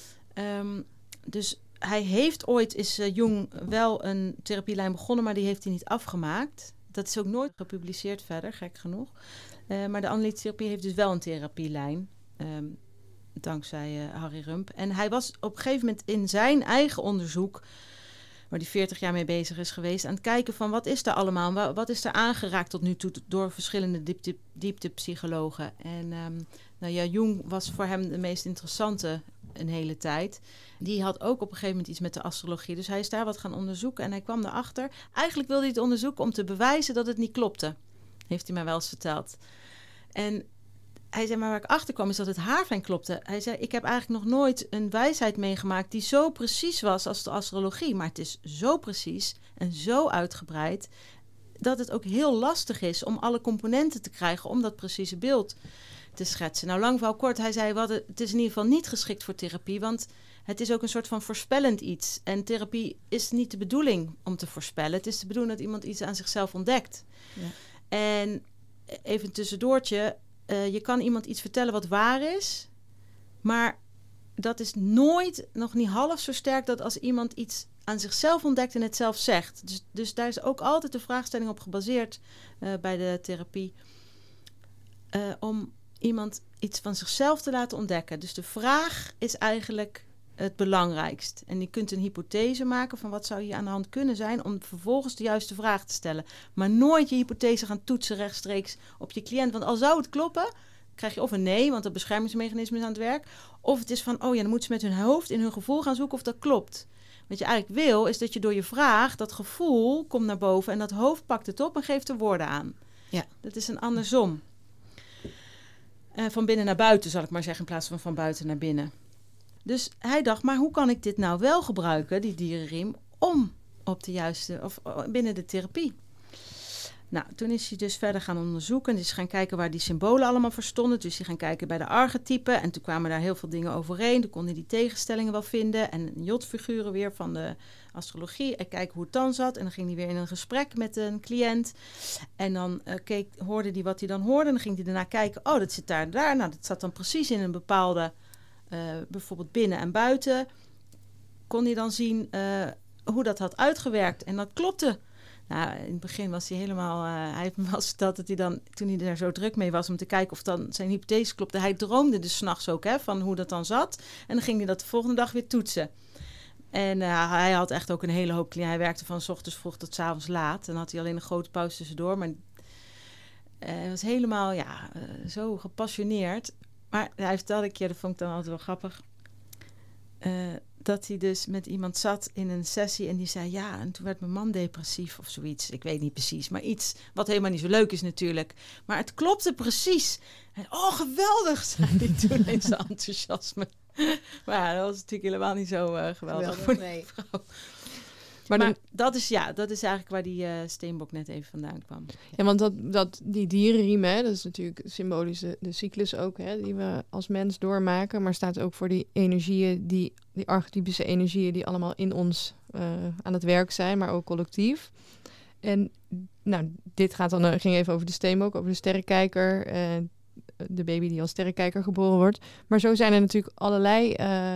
Um, dus... Hij heeft ooit, is uh, Jung wel een therapielijn begonnen, maar die heeft hij niet afgemaakt. Dat is ook nooit gepubliceerd verder, gek genoeg. Uh, maar de analytische therapie heeft dus wel een therapielijn, um, dankzij uh, Harry Rumpt. En hij was op een gegeven moment in zijn eigen onderzoek, waar hij veertig jaar mee bezig is geweest, aan het kijken van wat is er allemaal, wat, wat is er aangeraakt tot nu toe door verschillende diepte, dieptepsychologen. En um, nou ja, Jung was voor hem de meest interessante een hele tijd. Die had ook op een gegeven moment iets met de astrologie. Dus hij is daar wat gaan onderzoeken en hij kwam erachter. Eigenlijk wilde hij het onderzoeken om te bewijzen dat het niet klopte. Heeft hij mij wel eens verteld. En hij zei, maar waar ik achter kwam is dat het haarfijn klopte. Hij zei, ik heb eigenlijk nog nooit een wijsheid meegemaakt die zo precies was als de astrologie. Maar het is zo precies en zo uitgebreid dat het ook heel lastig is om alle componenten te krijgen om dat precieze beeld te schetsen. Nou, lang verhaal kort, hij zei, wat, het is in ieder geval niet geschikt voor therapie, want het is ook een soort van voorspellend iets. En therapie is niet de bedoeling om te voorspellen. Het is de bedoeling dat iemand iets aan zichzelf ontdekt. Ja. En even een tussendoortje, uh, je kan iemand iets vertellen wat waar is, maar dat is nooit, nog niet half zo sterk dat als iemand iets aan zichzelf ontdekt en het zelf zegt. Dus, dus daar is ook altijd de vraagstelling op gebaseerd uh, bij de therapie. Uh, om iemand iets van zichzelf te laten ontdekken. Dus de vraag is eigenlijk het belangrijkst. En je kunt een hypothese maken van wat zou hier aan de hand kunnen zijn om vervolgens de juiste vraag te stellen. Maar nooit je hypothese gaan toetsen rechtstreeks op je cliënt. Want al zou het kloppen, krijg je of een nee, want het beschermingsmechanisme is aan het werk. Of het is van, oh ja, dan moeten ze met hun hoofd in hun gevoel gaan zoeken of dat klopt. Wat je eigenlijk wil, is dat je door je vraag, dat gevoel komt naar boven en dat hoofd pakt het op en geeft er woorden aan. Ja. Dat is een andersom. Uh, van binnen naar buiten, zal ik maar zeggen, in plaats van van buiten naar binnen. Dus hij dacht, maar hoe kan ik dit nou wel gebruiken, die dierenriem, om op de juiste, of binnen de therapie? Nou, toen is hij dus verder gaan onderzoeken. Dus gaan kijken waar die symbolen allemaal voor stonden. Dus hij gaan kijken bij de archetypen. En toen kwamen daar heel veel dingen overeen. Toen kon hij die tegenstellingen wel vinden. En jotfiguren weer van de astrologie. En kijken hoe het dan zat. En dan ging hij weer in een gesprek met een cliënt. En dan uh, keek, hoorde hij wat hij dan hoorde. En dan ging hij daarna kijken. Oh, dat zit daar en daar. Nou, dat zat dan precies in een bepaalde, uh, bijvoorbeeld binnen en buiten. Kon hij dan zien uh, hoe dat had uitgewerkt. En dat klopte. Nou, in het begin was hij helemaal... Uh, hij heeft me wel verteld dat hij dan, toen hij er zo druk mee was om te kijken of dan zijn hypothese klopte, hij droomde dus 's nachts ook, hè, van hoe dat dan zat. En dan ging hij dat de volgende dag weer toetsen. En uh, hij had echt ook een hele hoop cliënten. Hij werkte van 's ochtends vroeg tot 's avonds laat. Dan had hij alleen een grote pauze tussendoor. Maar uh, hij was helemaal, ja, uh, zo gepassioneerd. Maar hij vertelde een keer, dat vond ik dan altijd wel grappig. Uh, dat hij dus met iemand zat in een sessie en die zei ja, en toen werd mijn man depressief of zoiets. Ik weet niet precies, maar iets wat helemaal niet zo leuk is natuurlijk. Maar het klopte precies. En, oh, geweldig, zei hij toen in zijn enthousiasme. Maar ja, dat was natuurlijk helemaal niet zo uh, geweldig, geweldig voor die nee. vrouw. Maar, maar dan, dat, is, ja, dat is eigenlijk waar die uh, steenbok net even vandaan kwam. Ja, ja want dat, dat, die dierenriemen, hè, dat is natuurlijk symbolisch de, de cyclus ook, hè, die we als mens doormaken. Maar staat ook voor die energieën, die, die archetypische energieën die allemaal in ons uh, aan het werk zijn, maar ook collectief. En nou, dit gaat dan, uh, ging even over de steenbok, over de sterrenkijker, uh, de baby die als sterrenkijker geboren wordt. Maar zo zijn er natuurlijk allerlei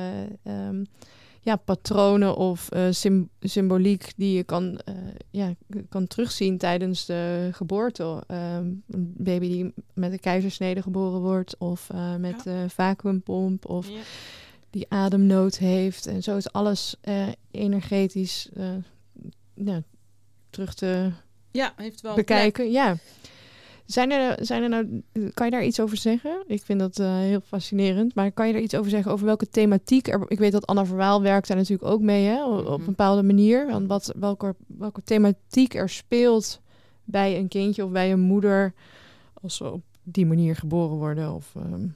Uh, um, ja, patronen of uh, sym- symboliek die je kan, uh, ja, kan terugzien tijdens de geboorte. Um, een baby die met een keizersnede geboren wordt of uh, met ja. uh, vacuümpomp of ja. die ademnood heeft. En zo is alles uh, energetisch uh, ja, terug te ja, heeft wel bekijken. Ja. Zijn er, zijn er nou, kan je daar iets over zeggen? Ik vind dat uh, heel fascinerend. Maar kan je er iets over zeggen over welke thematiek er... Ik weet dat Anna Verwaal werkt daar natuurlijk ook mee, hè, op, op een bepaalde manier. Want wat, welke, welke thematiek er speelt bij een kindje of bij een moeder als ze op die manier geboren worden. Of, um...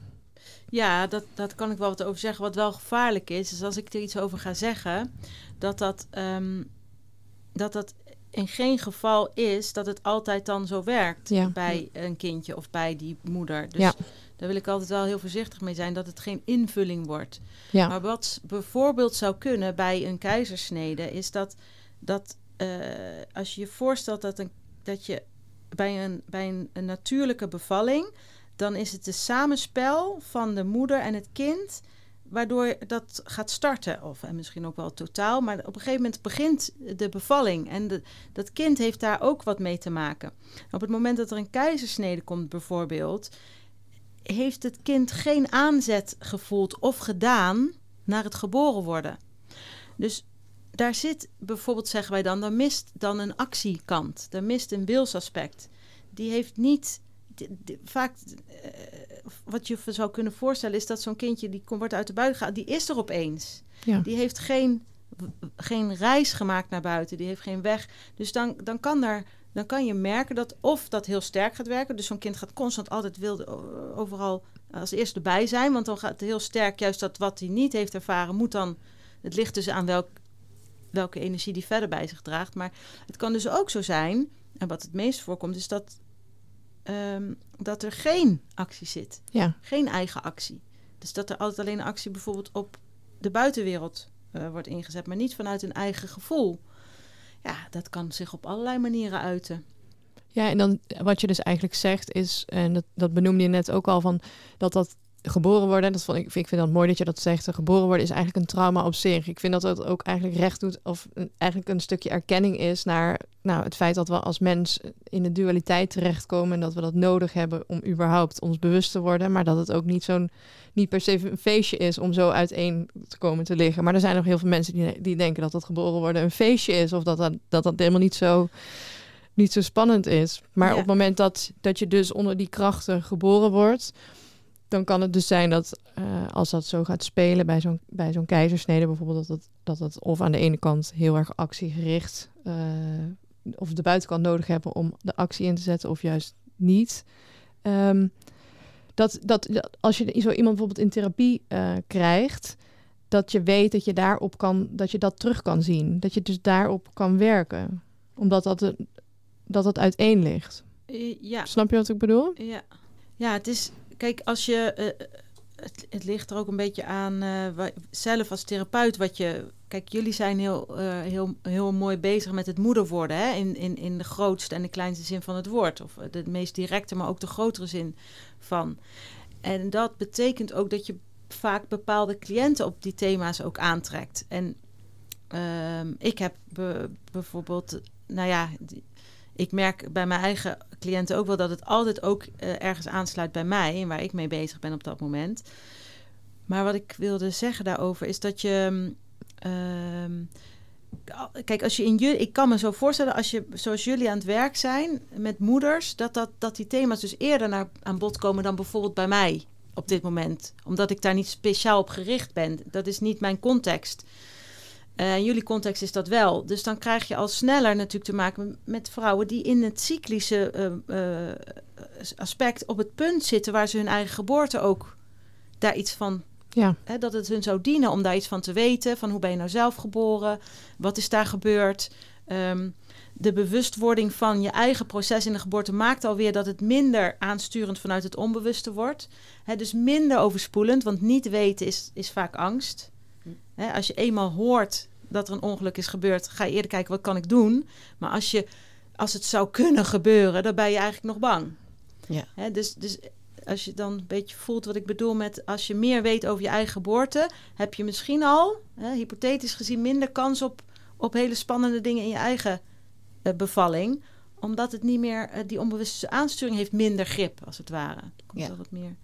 Ja, dat, dat kan ik wel wat over zeggen. Wat wel gevaarlijk is, is als ik er iets over ga zeggen, dat dat... Um, dat dat in geen geval is dat het altijd dan zo werkt ja. bij een kindje of bij die moeder. Dus ja. daar wil ik altijd wel heel voorzichtig mee zijn, dat het geen invulling wordt. Ja. Maar wat bijvoorbeeld zou kunnen bij een keizersnede, is dat, dat uh, als je je voorstelt dat, een, dat je bij, een, bij een, een natuurlijke bevalling, dan is het de samenspel van de moeder en het kind waardoor dat gaat starten. Of en misschien ook wel totaal. Maar op een gegeven moment begint de bevalling. En de, dat kind heeft daar ook wat mee te maken. Op het moment dat er een keizersnede komt bijvoorbeeld, heeft het kind geen aanzet gevoeld of gedaan naar het geboren worden. Dus daar zit bijvoorbeeld, zeggen wij dan, dan mist dan een actiekant. Daar mist een wilsaspect. Die heeft niet... De, de, vaak, uh, wat je zou kunnen voorstellen, is dat zo'n kindje die wordt uit de buik gehaald, die is er opeens. Ja. Die heeft geen, geen reis gemaakt naar buiten, die heeft geen weg. Dus dan, dan, kan daar, dan kan je merken dat of dat heel sterk gaat werken. Dus zo'n kind gaat constant altijd wilde, overal als eerste erbij zijn. Want dan gaat het heel sterk, juist dat wat hij niet heeft ervaren, moet dan... Het ligt dus aan welk, welke energie die verder bij zich draagt. Maar het kan dus ook zo zijn, en wat het meest voorkomt, is dat... Um, dat er geen actie zit. Ja. Geen eigen actie. Dus dat er altijd alleen actie bijvoorbeeld op de buitenwereld uh, wordt ingezet, maar niet vanuit een eigen gevoel. Ja, dat kan zich op allerlei manieren uiten. Ja, en dan wat je dus eigenlijk zegt is, en dat, dat benoemde je net ook al, van dat dat geboren worden, dat vond ik, ik vind dat mooi dat je dat zegt, geboren worden is eigenlijk een trauma op zich. Ik vind dat dat ook eigenlijk recht doet, of een, eigenlijk een stukje erkenning is naar nou, het feit dat we als mens in de dualiteit terechtkomen en dat we dat nodig hebben om überhaupt ons bewust te worden, maar dat het ook niet zo'n, niet per se een feestje is om zo uiteen te komen te liggen. Maar er zijn nog heel veel mensen die, die denken dat dat geboren worden een feestje is, of dat dat, dat, dat helemaal niet zo... niet zo spannend is. Maar ja. op het moment dat, dat je dus onder die krachten geboren wordt, dan kan het dus zijn dat uh, als dat zo gaat spelen bij zo'n, bij zo'n keizersnede bijvoorbeeld, dat het, dat het of aan de ene kant heel erg actiegericht uh, of de buitenkant nodig hebben om de actie in te zetten of juist niet. Um, dat, dat, dat als je zo iemand bijvoorbeeld in therapie uh, krijgt, dat je weet dat je daarop kan, dat je dat terug kan zien. Dat je dus daarop kan werken. Omdat dat een dat het uiteen ligt. Uh, ja. Snap je wat ik bedoel? Ja, ja, het is... Kijk, als je... Uh, het, het ligt er ook een beetje aan... Uh, wa- zelf als therapeut wat je... Kijk, jullie zijn heel, uh, heel, heel mooi bezig met het moeder worden. Hè? In, in, in de grootste en de kleinste zin van het woord. Of de meest directe, maar ook de grotere zin van. En dat betekent ook dat je vaak bepaalde cliënten op die thema's ook aantrekt. En uh, ik heb be, bijvoorbeeld... Nou ja... Die, ik merk bij mijn eigen cliënten ook wel dat het altijd ook uh, ergens aansluit bij mij en waar ik mee bezig ben op dat moment. Maar wat ik wilde zeggen daarover is dat je... Uh, kijk, als je in jullie... Ik kan me zo voorstellen, als je zoals jullie aan het werk zijn met moeders, dat, dat, dat die thema's dus eerder naar, aan bod komen dan bijvoorbeeld bij mij. op dit moment. Omdat ik daar niet speciaal op gericht ben. Dat is niet mijn context. Uh, in jullie context is dat wel. Dus dan krijg je al sneller natuurlijk te maken met vrouwen die in het cyclische uh, uh, aspect op het punt zitten waar ze hun eigen geboorte ook daar iets van... Ja. Hè, dat het hun zou dienen om daar iets van te weten. Van hoe ben je nou zelf geboren? Wat is daar gebeurd? Um, de bewustwording van je eigen proces in de geboorte maakt alweer dat het minder aansturend vanuit het onbewuste wordt. Hè, dus minder overspoelend, want niet weten is, is vaak angst. Hè, als je eenmaal hoort dat er een ongeluk is gebeurd, ga je eerder kijken wat kan ik doen. Maar als, je, als het zou kunnen gebeuren, dan ben je eigenlijk nog bang. Ja. Hè, dus, dus als je dan een beetje voelt wat ik bedoel met... als je meer weet over je eigen geboorte... heb je misschien al, hè, hypothetisch gezien... minder kans op, op hele spannende dingen in je eigen uh, bevalling. Omdat het niet meer... Uh, die onbewuste aansturing heeft minder grip, als het ware. Komt ja. er wat meer.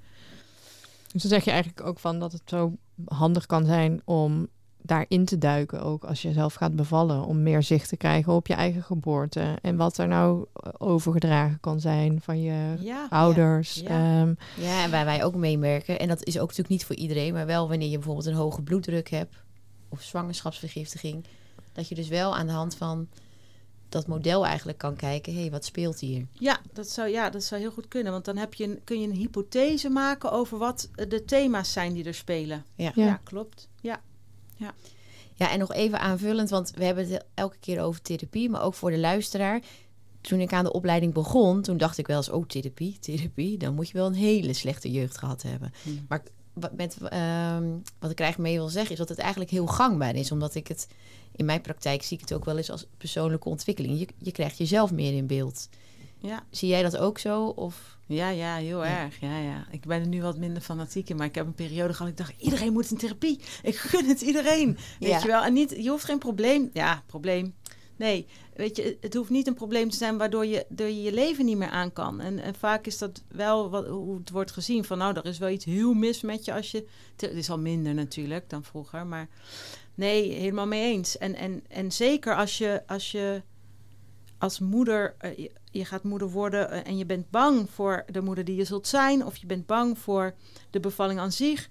Dus dan zeg je eigenlijk ook van dat het zo handig kan zijn om daarin te duiken, ook als je zelf gaat bevallen, om meer zicht te krijgen op je eigen geboorte en wat er nou overgedragen kan zijn van je ja, ouders. Ja, ja. Um, ja, en waar wij ook meemerken, en dat is ook natuurlijk niet voor iedereen, maar wel wanneer je bijvoorbeeld een hoge bloeddruk hebt of zwangerschapsvergiftiging, dat je dus wel aan de hand van dat model eigenlijk kan kijken, hé, hey, wat speelt hier? Ja dat, zou, ja, dat zou heel goed kunnen. Want dan heb je een, kun je een hypothese maken over wat de thema's zijn die er spelen. Ja, ja. ja klopt. Ja. Ja. ja, en nog even aanvullend, want we hebben het elke keer over therapie, maar ook voor de luisteraar. Toen ik aan de opleiding begon, toen dacht ik wel eens, oh, therapie, therapie, dan moet je wel een hele slechte jeugd gehad hebben. Hmm. Maar met, um, wat ik er eigenlijk mee wil zeggen, is dat het eigenlijk heel gangbaar is, omdat ik het in mijn praktijk zie ik het ook wel eens als persoonlijke ontwikkeling. Je, je krijgt jezelf meer in beeld. Ja. Zie jij dat ook zo? Of? Ja, ja, heel ja. erg. Ja, ja. Ik ben er nu wat minder fanatiek in, maar ik heb een periode gehad. Ik dacht, iedereen moet in therapie. Ik gun het iedereen. Weet ja. je wel? En niet, je hoeft geen probleem. Ja, probleem. Nee, weet je, het hoeft niet een probleem te zijn waardoor je, door je je leven niet meer aan kan. En, en vaak is dat wel wat, hoe het wordt gezien van, nou, er is wel iets heel mis met je als je... Het is al minder natuurlijk dan vroeger, maar nee, helemaal mee eens. En, en, en zeker als je, als je als moeder, uh, je, je gaat moeder worden uh, en je bent bang voor de moeder die je zult zijn, of je bent bang voor de bevalling aan zich,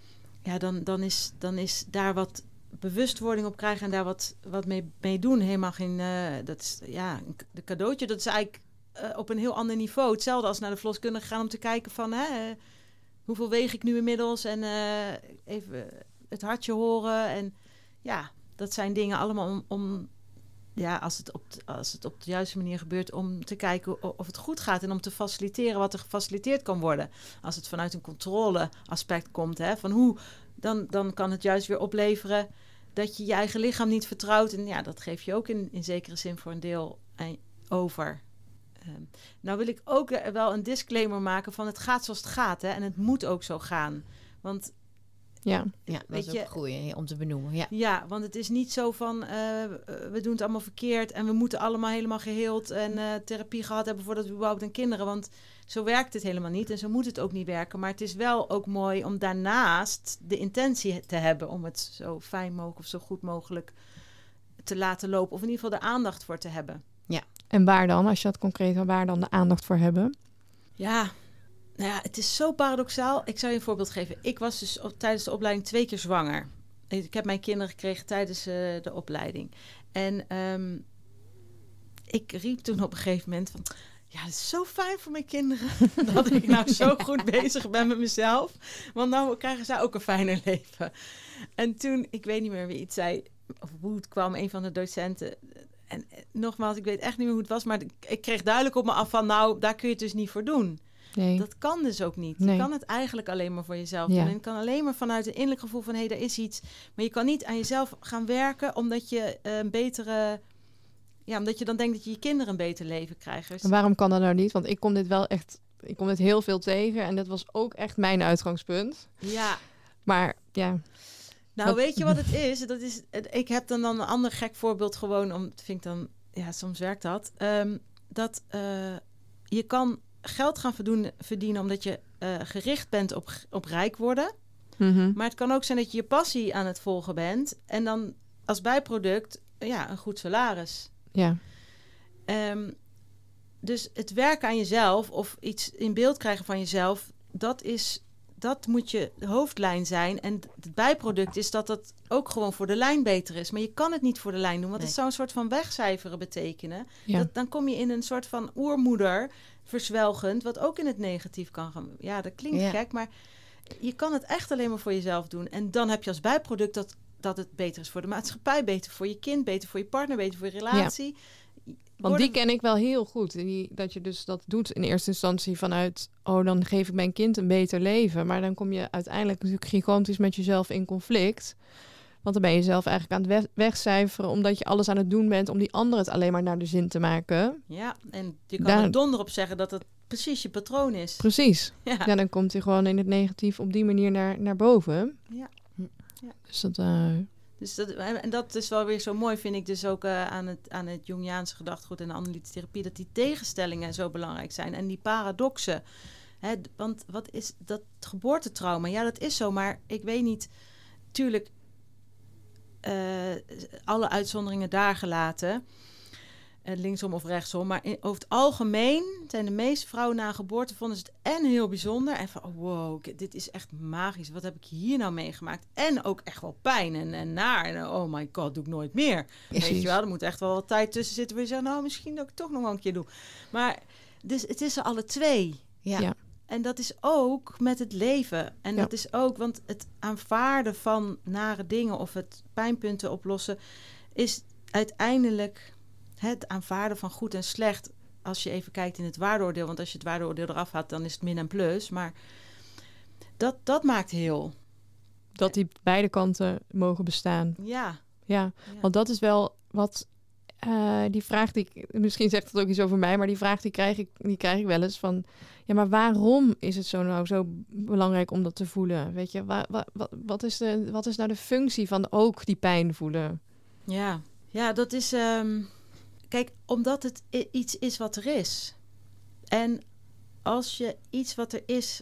ja, dan, dan, is, dan is daar wat bewustwording op krijgen en daar wat, wat mee, mee doen helemaal geen, uh, dat is, ja, de cadeautje, dat is eigenlijk uh, op een heel ander niveau. Hetzelfde als naar de verloskundige gaan om te kijken van, hè, uh, hoeveel weeg ik nu inmiddels en uh, even het hartje horen. En ja, dat zijn dingen allemaal om, om ja, als het, op de, als het op de juiste manier gebeurt, om te kijken of het goed gaat en om te faciliteren wat er gefaciliteerd kan worden. Als het vanuit een controle aspect komt, hè, van hoe, dan, dan kan het juist weer opleveren dat je je eigen lichaam niet vertrouwt. En ja, dat geef je ook in, in zekere zin voor een deel over. Um, nou wil ik ook wel een disclaimer maken van het gaat zoals het gaat, hè, en het moet ook zo gaan. Want Ja, ja, dat weet is je, ook een goeie om te benoemen. Ja. ja, want het is niet zo van, uh, we doen het allemaal verkeerd en we moeten allemaal helemaal geheeld en uh, therapie gehad hebben voordat we überhaupt een kinderen. Want zo werkt het helemaal niet en zo moet het ook niet werken. Maar het is wel ook mooi om daarnaast de intentie te hebben om het zo fijn mogelijk of zo goed mogelijk te laten lopen. Of in ieder geval de aandacht voor te hebben. Ja. En waar dan, als je dat concreet wil, waar dan de aandacht voor hebben? Ja, nou ja, het is zo paradoxaal. Ik zou je een voorbeeld geven. Ik was dus op, tijdens de opleiding twee keer zwanger. Ik heb mijn kinderen gekregen tijdens uh, de opleiding. En um, ik riep toen op een gegeven moment van, ja, het is zo fijn voor mijn kinderen dat ik nou zo goed bezig ben met mezelf. Want nou krijgen zij ook een fijner leven. En toen, ik weet niet meer wie iets zei, of hoe het kwam, een van de docenten. En nogmaals, ik weet echt niet meer hoe het was, maar ik kreeg duidelijk op me af van, nou, daar kun je het dus niet voor doen. Nee. Dat kan dus ook niet. Nee. Je kan het eigenlijk alleen maar voor jezelf ja. doen. En je kan alleen maar vanuit een innerlijk gevoel van, hé, hey, er is iets. Maar je kan niet aan jezelf gaan werken omdat je uh, een betere, ja, omdat je dan denkt dat je je kinderen een beter leven krijgt. Dus en waarom kan dat nou niet? Want ik kom dit wel echt, ik kom dit heel veel tegen en dat was ook echt mijn uitgangspunt. Ja. Maar ja. Nou, weet je wat het is? Dat is, ik heb dan, dan een ander gek voorbeeld gewoon, om, vind ik dan, ja, soms werkt dat. Um, dat uh, je kan geld gaan verdoen, verdienen omdat je uh, gericht bent op, op rijk worden. Mm-hmm. Maar het kan ook zijn dat je je passie aan het volgen bent en dan als bijproduct ja, een goed salaris. Ja. Um, dus het werken aan jezelf of iets in beeld krijgen van jezelf, dat is dat moet je hoofdlijn zijn. En het bijproduct is dat het ook gewoon voor de lijn beter is. Maar je kan het niet voor de lijn doen, want Nee. het zou een soort van wegcijferen betekenen. Ja. Dat, dan kom je in een soort van oermoeder verzwelgend, wat ook in het negatief kan gaan. Ja, dat klinkt Ja. gek, maar je kan het echt alleen maar voor jezelf doen. En dan heb je als bijproduct dat, dat het beter is voor de maatschappij, beter voor je kind, beter voor je partner, beter voor je relatie. Want die Worden- ken ik wel heel goed. Die, dat je dus dat doet in eerste instantie vanuit... oh, dan geef ik mijn kind een beter leven. Maar dan kom je uiteindelijk natuurlijk gigantisch met jezelf in conflict. Want dan ben je zelf eigenlijk aan het weg- wegcijferen... omdat je alles aan het doen bent om die ander het alleen maar naar de zin te maken. Ja, en je kan Daar- er donder op zeggen dat het precies je patroon is. Precies. Ja. Ja, dan komt hij gewoon in het negatief op die manier naar, naar boven. Ja. Ja. Dus dat... eh, Dus dat, en dat is wel weer zo mooi, vind ik dus ook uh, aan het, aan het Jungiaanse gedachtegoed en de analytische therapie, dat die tegenstellingen zo belangrijk zijn en die paradoxen. Hè, d- want wat is dat geboortetrauma? Ja, dat is zo, maar ik weet niet, tuurlijk, uh, alle uitzonderingen daar gelaten, uh, linksom of rechtsom, maar in, over het algemeen zijn de meeste vrouwen na een geboorte vonden ze het en heel bijzonder en van, oh, wow, k- dit is echt magisch. Wat heb ik hier nou meegemaakt? En ook echt wel pijn en, en naar. En oh my god, doe ik nooit meer. Precies. Weet je wel, er moet echt wel wat tijd tussen zitten waar je zegt, nou, misschien dat ik het toch nog wel een keer doe. Maar dus het is er alle twee. Ja. Ja. En dat is ook met het leven. En Ja. dat is ook, want het aanvaarden van nare dingen of het pijnpunten oplossen is uiteindelijk het aanvaarden van goed en slecht. Als je even kijkt in het waardeoordeel, want als je het waardeoordeel eraf haalt, dan is het min en plus. Maar dat, dat maakt heel. dat die beide kanten mogen bestaan. Ja. Ja, ja. want dat is wel wat... eh, die vraag die ik... Misschien zegt het ook iets over mij, maar die vraag die krijg ik, die krijg ik wel eens van... Ja, maar waarom is het zo nou zo belangrijk om dat te voelen? Weet je, wa, wa, wat, wat, is de, wat is nou de functie van ook die pijn voelen? Ja, ja, dat is... Um, kijk, omdat het i- iets is wat er is. En als je iets wat er is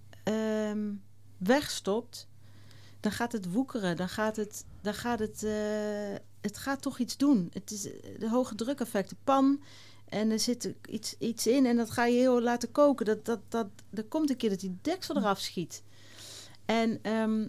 um, wegstopt, dan gaat het woekeren. Dan gaat het... Dan gaat het, uh, het gaat toch iets doen. Het is de hoge drukeffect, de pan. En er zit iets, iets in en dat ga je heel laten koken. Dat, dat, dat, er komt een keer dat die deksel eraf schiet. En... Um,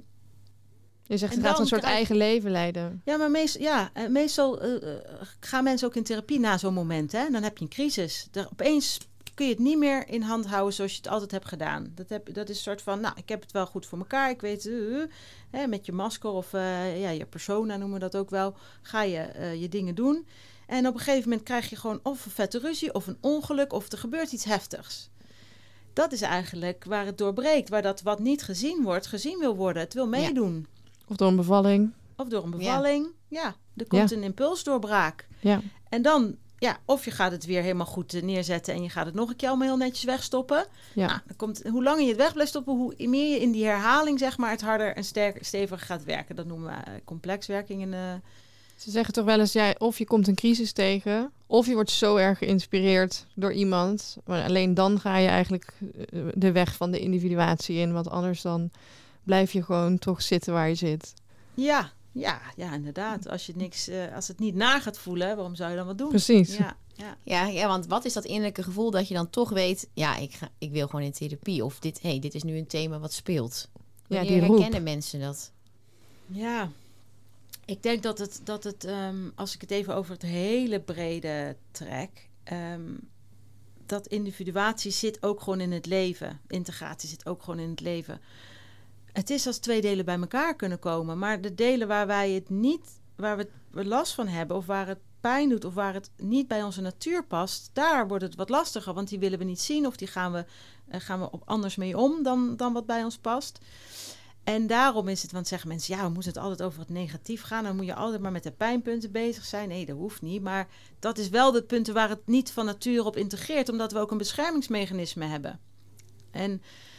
Je zegt, En je gaat dan een soort krijg- eigen leven leiden. Ja, maar meest, ja, uh, meestal uh, uh, gaan mensen ook in therapie na zo'n moment. Hè? Dan heb je een crisis. Er, opeens kun je het niet meer in hand houden zoals je het altijd hebt gedaan. Dat, heb, dat is een soort van, nou, ik heb het wel goed voor elkaar. Ik weet, uh, uh, hè, met je masker of uh, ja, je persona noemen we dat ook wel, ga je uh, je dingen doen. En op een gegeven moment krijg je gewoon of een vette ruzie of een ongeluk of er gebeurt iets heftigs. Dat is eigenlijk waar het doorbreekt. Waar dat wat niet gezien wordt, gezien wil worden. Het wil meedoen. Of door een bevalling. Of door een bevalling. Ja, ja er komt Ja. een impulsdoorbraak. Ja. En dan, ja, of je gaat het weer helemaal goed uh, neerzetten en je gaat het nog een keer allemaal heel netjes wegstoppen. Ja. Nou, dan komt, hoe langer je het weg blijft stoppen, hoe meer je in die herhaling, zeg maar, het harder en sterker, steviger gaat werken. Dat noemen we uh, complexwerking. In, uh... Ze zeggen toch wel eens, ja, of je komt een crisis tegen, of je wordt zo erg geïnspireerd door iemand. Maar alleen dan ga je eigenlijk uh, de weg van de individuatie in. Want anders dan blijf je gewoon toch zitten waar je zit. Ja, ja, ja, inderdaad. Als, je niks, uh, als het niet na gaat voelen, waarom zou je dan wat doen? Precies. Ja, ja. Ja, ja, want wat is dat innerlijke gevoel dat je dan toch weet... ja, ik, ga, ik wil gewoon in therapie. Of dit, hey, dit is nu een thema wat speelt. Ja, Wanneer die roep. herkennen mensen dat? Ja, ik denk dat het, dat het um, als ik het even over het hele brede trek... Um, dat individuatie zit ook gewoon in het leven. Integratie zit ook gewoon in het leven. Het is als twee delen bij elkaar kunnen komen. Maar de delen waar wij het niet, waar we, we last van hebben... of waar het pijn doet of waar het niet bij onze natuur past... daar wordt het wat lastiger, want die willen we niet zien... of die gaan we, uh, gaan we op anders mee om dan, dan wat bij ons past... En daarom is het, want zeggen mensen... ja, we moeten het altijd over het negatief gaan... dan moet je altijd maar met de pijnpunten bezig zijn. Nee, dat hoeft niet. Maar dat is wel de punten waar het niet van nature op integreert... omdat we ook een beschermingsmechanisme hebben. En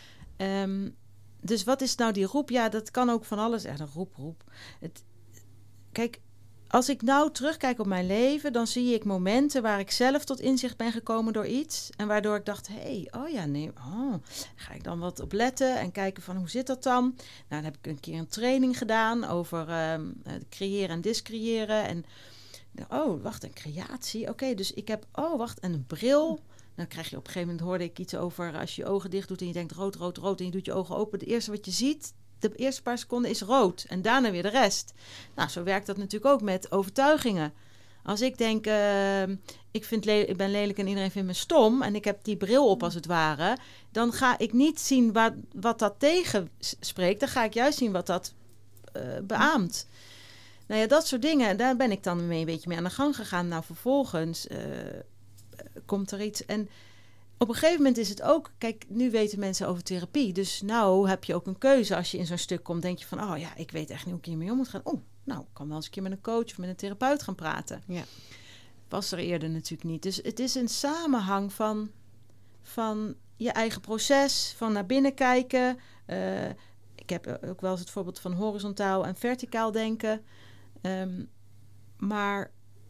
um, dus wat is nou die roep? Ja, dat kan ook van alles... echt een roep, roep. Het, kijk, als ik nou terugkijk op mijn leven... dan zie ik momenten waar ik zelf tot inzicht ben gekomen door iets... en waardoor ik dacht, hé, hey, oh ja, nee, oh, ga ik dan wat op letten... en kijken van, hoe zit dat dan? Nou, dan heb ik een keer een training gedaan... over um, creëren en discreëren. En oh, wacht, een creatie. Oké, okay, dus ik heb, oh, wacht, en een bril... dan krijg je op een gegeven moment, hoorde ik iets over als je je ogen dicht doet en je denkt rood, rood, rood en je doet je ogen open. Het eerste wat je ziet, de eerste paar seconden is rood en daarna weer de rest. Nou, zo werkt dat natuurlijk ook met overtuigingen. Als ik denk, uh, ik, vind le- ik ben lelijk en iedereen vindt me stom en ik heb die bril op als het ware, dan ga ik niet zien wat, wat dat tegenspreekt. Dan ga ik juist zien wat dat uh, beaamt. Nou ja, dat soort dingen, daar ben ik dan mee een beetje mee aan de gang gegaan. Nou, vervolgens uh, komt er iets. En op een gegeven moment is het ook, kijk, nu weten mensen over therapie. Dus nou heb je ook een keuze. Als je in zo'n stuk komt, denk je van, oh ja, ik weet echt niet hoe ik hiermee om moet gaan. Oh, nou, ik kan wel eens een keer met een coach of met een therapeut gaan praten. Ja. Was er eerder natuurlijk niet. Dus het is een samenhang van, van je eigen proces, van naar binnen kijken. Uh, ik heb ook wel eens het voorbeeld van horizontaal en verticaal denken. Um, maar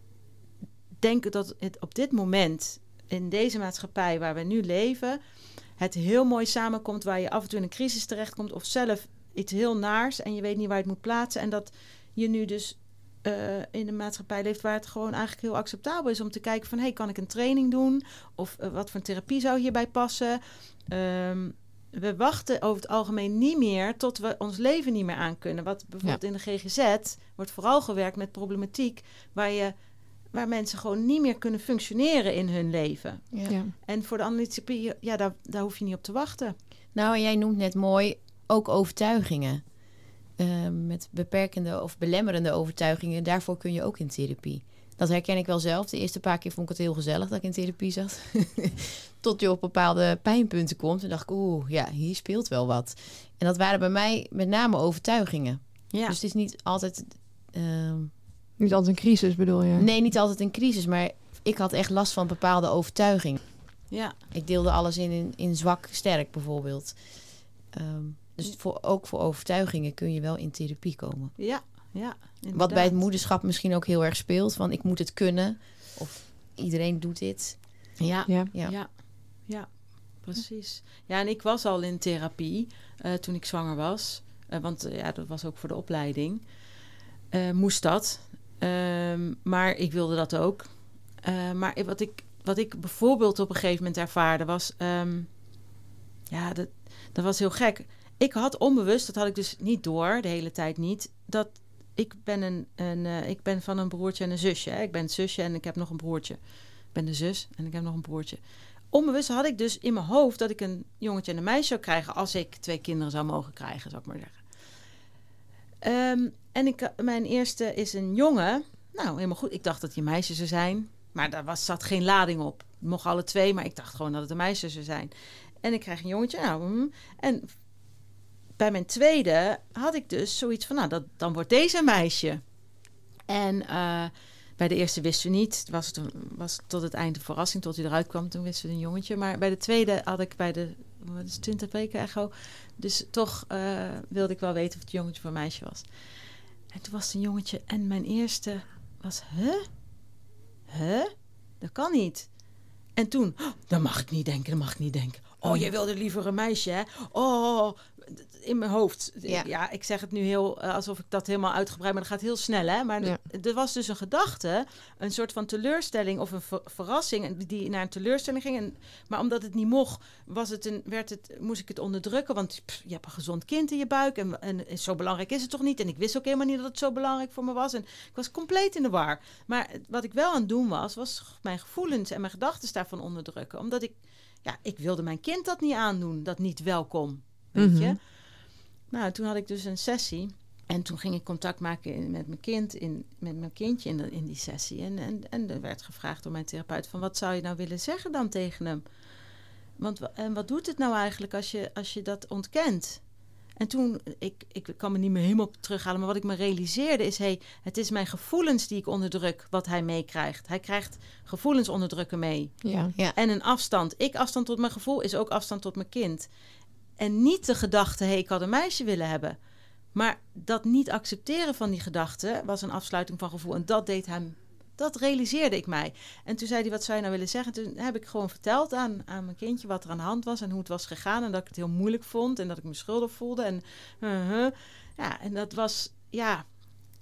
denk dat het op dit moment, in deze maatschappij waar we nu leven, het heel mooi samenkomt waar je af en toe in een crisis terechtkomt of zelf iets heel naars en je weet niet waar je het moet plaatsen. En dat je nu dus uh, in een maatschappij leeft waar het gewoon eigenlijk heel acceptabel is om te kijken van, hey, kan ik een training doen? Of uh, wat voor een therapie zou hierbij passen? Um, we wachten over het algemeen niet meer tot we ons leven niet meer aankunnen. Wat bijvoorbeeld ja. in de G G Z wordt vooral gewerkt met problematiek waar je waar mensen gewoon niet meer kunnen functioneren in hun leven. Ja. Ja. En voor de analytherapie, ja, daar, daar hoef je niet op te wachten. Nou, jij noemt net mooi ook overtuigingen. Uh, met beperkende of belemmerende overtuigingen, daarvoor kun je ook in therapie. Dat herken ik wel zelf. De eerste paar keer vond ik het heel gezellig dat ik in therapie zat. Tot je op bepaalde pijnpunten komt. En dacht ik, oeh, ja, hier speelt wel wat. En dat waren bij mij met name overtuigingen. Ja. Dus het is niet altijd... Uh, niet altijd een crisis bedoel je? Nee, niet altijd een crisis. Maar ik had echt last van bepaalde overtuigingen. Ja. Ik deelde alles in, in, in zwak, sterk bijvoorbeeld. Um, dus voor, ook voor overtuigingen kun je wel in therapie komen. Ja, ja. Inderdaad. Wat bij het moederschap misschien ook heel erg speelt. Van ik moet het kunnen. Of iedereen doet dit. Ja, ja, ja. ja, ja, precies. Ja, en ik was al in therapie uh, toen ik zwanger was. Uh, want uh, ja, dat was ook voor de opleiding. Uh, moest dat. Um, maar ik wilde dat ook. Uh, maar wat ik, wat ik bijvoorbeeld op een gegeven moment ervaarde was... Um, ja, dat, dat was heel gek. Ik had onbewust, dat had ik dus niet door, de hele tijd niet... dat ik ben, een, een, uh, ik ben van een broertje en een zusje. Hè? Ik ben het zusje en ik heb nog een broertje. Ik ben de zus en ik heb nog een broertje. Onbewust had ik dus in mijn hoofd dat ik een jongetje en een meisje zou krijgen... als ik twee kinderen zou mogen krijgen, zou ik maar zeggen. Um, en ik, mijn eerste is een jongen. Nou, helemaal goed. Ik dacht dat die een meisje zou zijn. Maar daar was, zat geen lading op. Het mocht alle twee, maar ik dacht gewoon dat het een meisje zou zijn. En ik krijg een jongetje. Nou, en bij mijn tweede had ik dus zoiets van... nou, dat, dan wordt deze een meisje. En uh, bij de eerste wisten we niet. Was het was tot het eind een verrassing, tot hij eruit kwam. Toen wisten we een jongetje. Maar bij de tweede had ik bij de... wat is twintig weken echo. Dus toch uh, wilde ik wel weten of het jongetje voor een meisje was. En toen was het een jongetje. En mijn eerste was... Huh? Huh? Dat kan niet. En toen... Oh, dat mag ik niet denken, dat mag ik niet denken. Oh, jij wilde liever een meisje, hè? Oh, in mijn hoofd. Ja, ja ik zeg het nu heel... Uh, alsof ik dat helemaal uitgebreid... maar dat gaat heel snel, hè? Maar ja. er was dus een gedachte... een soort van teleurstelling of een ver- verrassing... die naar een teleurstelling ging. En, maar omdat het niet mocht... Was het een, werd het, moest ik het onderdrukken. Want pff, je hebt een gezond kind in je buik... En, en, en zo belangrijk is het toch niet? En ik wist ook helemaal niet dat het zo belangrijk voor me was. En ik was compleet in de war. Maar wat ik wel aan het doen was... was mijn gevoelens en mijn gedachten daarvan onderdrukken. Omdat ik... Ja, ik wilde mijn kind dat niet aandoen, dat niet welkom, weet mm-hmm. je. Nou, toen had ik dus een sessie en toen ging ik contact maken in, met mijn kind, in, met mijn kindje in, de, in die sessie. En, en, en er werd gevraagd door mijn therapeut van, wat zou je nou willen zeggen dan tegen hem? Want en wat doet het nou eigenlijk als je, als je dat ontkent? En toen, ik, ik kan me niet meer helemaal terughalen, maar wat ik me realiseerde is... Hey, het is mijn gevoelens die ik onderdruk, wat hij meekrijgt. Hij krijgt gevoelens onderdrukken mee. Ja. Ja. En een afstand. Ik afstand tot mijn gevoel is ook afstand tot mijn kind. En niet de gedachte, hey, ik had een meisje willen hebben. Maar dat niet accepteren van die gedachte was een afsluiting van gevoel. En dat deed hem... Dat realiseerde ik mij. En toen zei hij, wat zou je nou willen zeggen? Toen heb ik gewoon verteld aan, aan mijn kindje wat er aan de hand was... en hoe het was gegaan en dat ik het heel moeilijk vond... en dat ik me schuldig voelde. En, uh-huh. ja, en dat was, ja...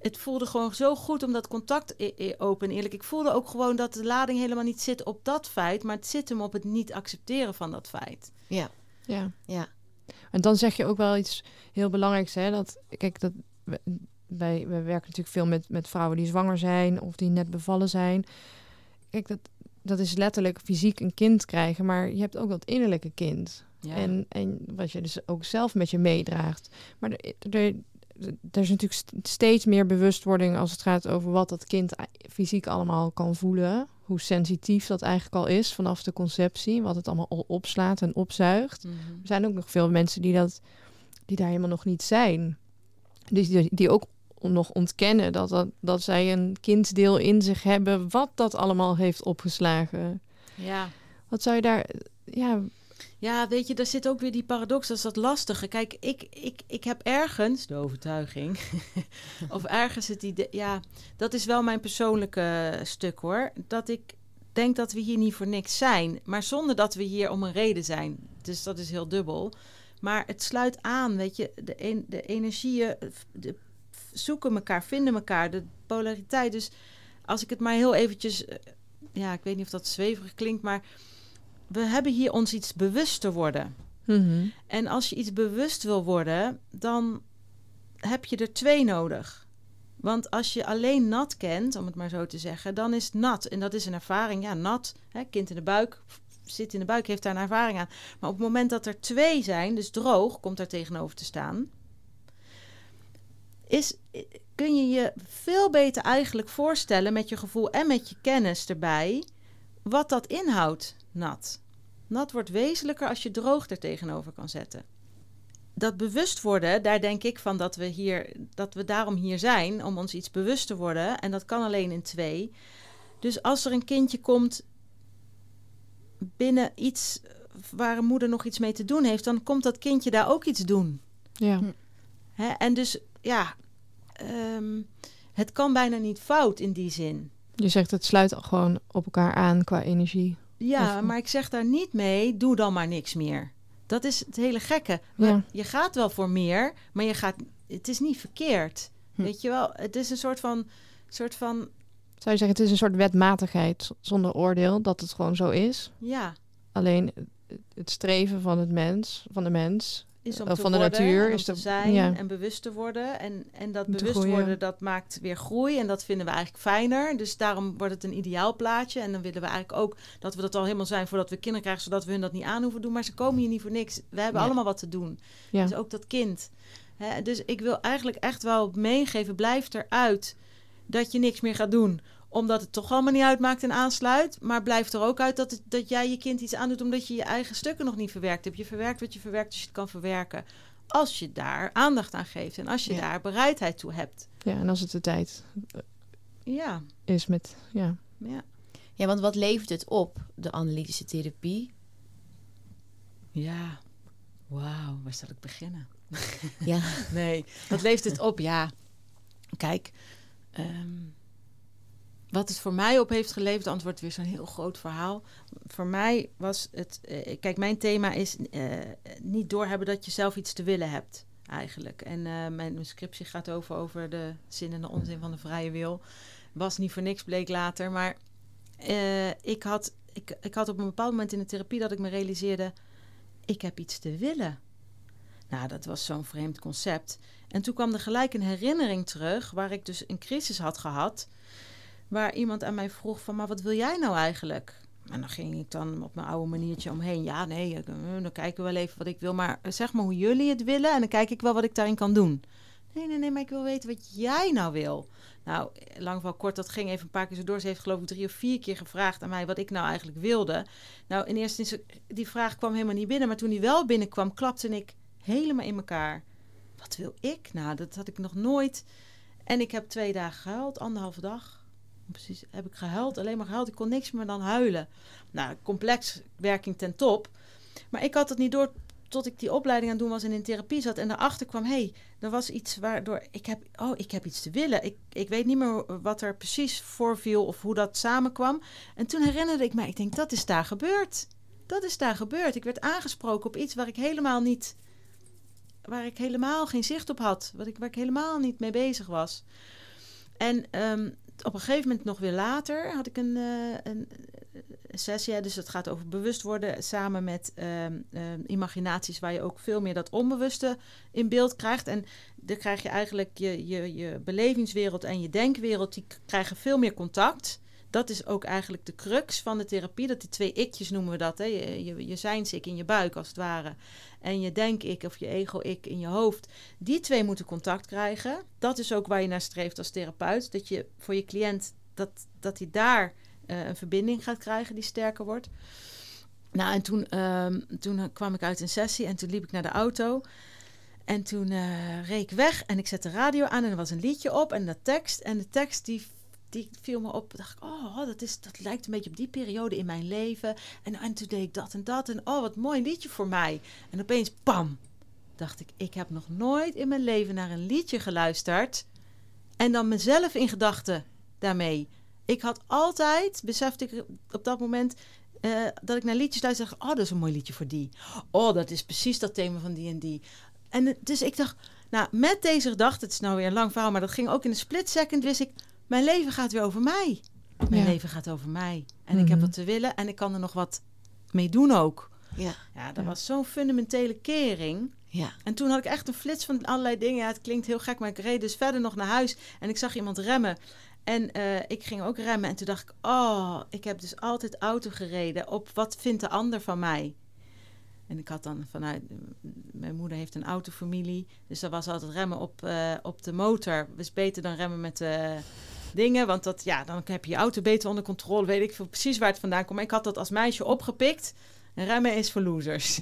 het voelde gewoon zo goed om dat contact e- e- open en eerlijk. Ik voelde ook gewoon dat de lading helemaal niet zit op dat feit, maar het zit hem op het niet accepteren van dat feit. Ja. Ja. Ja. En dan zeg je ook wel iets heel belangrijks, hè? Dat, kijk, dat wij, wij werken natuurlijk veel met, met vrouwen die zwanger zijn of die net bevallen zijn. Kijk, dat, dat is letterlijk fysiek een kind krijgen, maar je hebt ook dat innerlijke kind. Ja. En, en wat je dus ook zelf met je meedraagt. Maar er, er, er is natuurlijk steeds meer bewustwording als het gaat over wat dat kind fysiek allemaal kan voelen. Hoe sensitief dat eigenlijk al is vanaf de conceptie. Wat het allemaal al opslaat en opzuigt. Mm-hmm. Er zijn ook nog veel mensen die, dat, die daar helemaal nog niet zijn. Dus die, die ook nog ontkennen dat, dat, dat zij een kindsdeel in zich hebben. Wat dat allemaal heeft opgeslagen. Ja. Wat zou je daar... Ja, Ja, weet je, daar zit ook weer die paradox, dat is dat lastige. Kijk, ik, ik, ik heb ergens de overtuiging, of ergens het idee, ja, dat is wel mijn persoonlijke stuk hoor, dat ik denk dat we hier niet voor niks zijn, maar zonder dat we hier om een reden zijn. Dus dat is heel dubbel. Maar het sluit aan, weet je, de, en, de energieën de, zoeken elkaar, vinden elkaar, de polariteit. Dus als ik het maar heel eventjes, ja, ik weet niet of dat zweverig klinkt, maar we hebben hier ons iets bewust te worden. mm-hmm. En als je iets bewust wil worden, dan heb je er twee nodig. Want als je alleen nat kent, om het maar zo te zeggen, dan is het nat. En dat is een ervaring. Ja, nat, hè, kind in de buik, zit in de buik, heeft daar een ervaring aan. Maar op het moment dat er twee zijn, dus droog, komt daar tegenover te staan, is, kun je je veel beter eigenlijk voorstellen met je gevoel en met je kennis erbij, wat dat inhoudt, nat. Nat wordt wezenlijker als je droog er tegenover kan zetten. Dat bewust worden, daar denk ik van dat we hier, dat we daarom hier zijn, om ons iets bewust te worden. En dat kan alleen in twee. Dus als er een kindje komt binnen iets waar een moeder nog iets mee te doen heeft, dan komt dat kindje daar ook iets doen. Ja. Hè? En dus, ja, um, het kan bijna niet fout in die zin. Je zegt het sluit gewoon op elkaar aan qua energie. Ja, Of... maar ik zeg daar niet mee, doe dan maar niks meer. Dat is het hele gekke. Ja. Je gaat wel voor meer, maar je gaat, het is niet verkeerd. Hm. Weet je wel, het is een soort van, soort van... Zou je zeggen, het is een soort wetmatigheid zonder oordeel, dat het gewoon zo is? Ja. Alleen het streven van het mens, van de mens... Is om uh, te van de worden, natuur en is te de, zijn ja. en bewust te worden. En, en dat Te bewust groeien. worden, dat maakt weer groei. En dat vinden we eigenlijk fijner. Dus daarom wordt het een ideaal plaatje. En dan willen we eigenlijk ook dat we dat al helemaal zijn voordat we kinderen krijgen, zodat we hun dat niet aan hoeven doen. Maar ze komen hier niet voor niks. We hebben Ja. allemaal wat te doen. Ja. Dus ook dat kind. Hè, dus ik wil eigenlijk echt wel meegeven, blijf eruit dat je niks meer gaat doen. Omdat het toch allemaal niet uitmaakt en aansluit. Maar blijf er ook uit dat, het, dat jij je kind iets aandoet omdat je je eigen stukken nog niet verwerkt hebt. Je verwerkt wat je verwerkt als je het kan verwerken. Als je daar aandacht aan geeft en als je Ja. daar bereidheid toe hebt. Ja, en als het de tijd Ja. is met... Ja. Ja. Ja, want wat levert het op, de analytische therapie? Ja. Wauw, waar zal ik beginnen? Ja. Nee, wat levert het op? Ja. Kijk, um, wat het voor mij op heeft geleverd, antwoord weer zo'n heel groot verhaal. Voor mij was het... Uh, kijk, mijn thema is uh, niet doorhebben dat je zelf iets te willen hebt, eigenlijk. En uh, mijn, mijn scriptie gaat over, over de zin en de onzin van de vrije wil. Was niet voor niks, bleek later. Maar uh, ik, had, ik, ik had op een bepaald moment in de therapie dat ik me realiseerde, ik heb iets te willen. Nou, dat was zo'n vreemd concept. En toen kwam er gelijk een herinnering terug, waar ik dus een crisis had gehad, waar iemand aan mij vroeg van, maar wat wil jij nou eigenlijk? En dan ging ik dan op mijn oude maniertje omheen. Ja, nee, dan kijken we wel even wat ik wil. Maar zeg maar hoe jullie het willen en dan kijk ik wel wat ik daarin kan doen. Nee, nee, nee, maar ik wil weten wat jij nou wil. Nou, lang wel kort, dat ging even een paar keer zo door. Ze heeft geloof ik drie of vier keer gevraagd aan mij wat ik nou eigenlijk wilde. Nou, in eerste instantie, die vraag kwam helemaal niet binnen. Maar toen die wel binnenkwam, klapte ik helemaal in elkaar. Wat wil ik? Nou, dat had ik nog nooit. En ik heb twee dagen gehuild, anderhalve dag. Precies, heb ik gehuild, alleen maar gehuild. Ik kon niks meer dan huilen. Nou, complex werking ten top. Maar ik had het niet door tot ik die opleiding aan het doen was en in therapie zat. En daarachter kwam, hé, hey, er was iets waardoor ik heb, oh, ik heb iets te willen. Ik, ik weet niet meer wat er precies voorviel of hoe dat samenkwam. En toen herinnerde ik mij, ik denk, dat is daar gebeurd. Dat is daar gebeurd. Ik werd aangesproken op iets waar ik helemaal niet, waar ik helemaal geen zicht op had. Wat ik, waar ik helemaal niet mee bezig was. En um, op een gegeven moment nog weer later had ik een, uh, een, een sessie. Dus dat gaat over bewust worden samen met um, um, imaginaties waar je ook veel meer dat onbewuste in beeld krijgt. En dan krijg je eigenlijk je, je, je belevingswereld en je denkwereld, die k- krijgen veel meer contact. Dat is ook eigenlijk de crux van de therapie. Dat die twee ikjes noemen we dat. Hè? Je, je, je zijns-ik in je buik als het ware. En je denk-ik of je ego-ik in je hoofd. Die twee moeten contact krijgen. Dat is ook waar je naar streeft als therapeut. Dat je voor je cliënt, dat, dat hij daar uh, een verbinding gaat krijgen die sterker wordt. Nou, en toen, um, toen kwam ik uit een sessie en toen liep ik naar de auto. En toen uh, reed ik weg en ik zette de radio aan en er was een liedje op en dat tekst. En de tekst die... Die viel me op. Dacht ik, oh, dat, is, dat lijkt een beetje op die periode in mijn leven. En, en toen deed ik dat en dat. En oh, wat mooi liedje voor mij. En opeens, pam, dacht ik, ik heb nog nooit in mijn leven naar een liedje geluisterd. En dan mezelf in gedachten daarmee. Ik had altijd, besefte ik op dat moment, uh, dat ik naar liedjes luisterde. Oh, dat is een mooi liedje voor die. Oh, dat is precies dat thema van die en die. En dus ik dacht, nou, met deze gedachte, het is nou weer een lang verhaal, maar dat ging ook in een split second, wist ik, mijn leven gaat weer over mij. Mijn ja. leven gaat over mij. En mm-hmm. ik heb wat te willen en ik kan er nog wat mee doen ook. Ja, ja dat ja. was zo'n fundamentele kering. Ja. En toen had ik echt een flits van allerlei dingen. Ja, het klinkt heel gek, maar ik reed dus verder nog naar huis. En ik zag iemand remmen. En uh, ik ging ook remmen. En toen dacht ik, oh, ik heb dus altijd auto gereden. Op wat vindt de ander van mij? En ik had dan vanuit... Mijn moeder heeft een autofamilie. Dus dat was altijd remmen op, uh, op de motor. Was beter dan remmen met uh, dingen. Want dat, ja, dan heb je je auto beter onder controle. Weet ik veel precies waar het vandaan komt. Maar ik had dat als meisje opgepikt. En remmen is voor losers.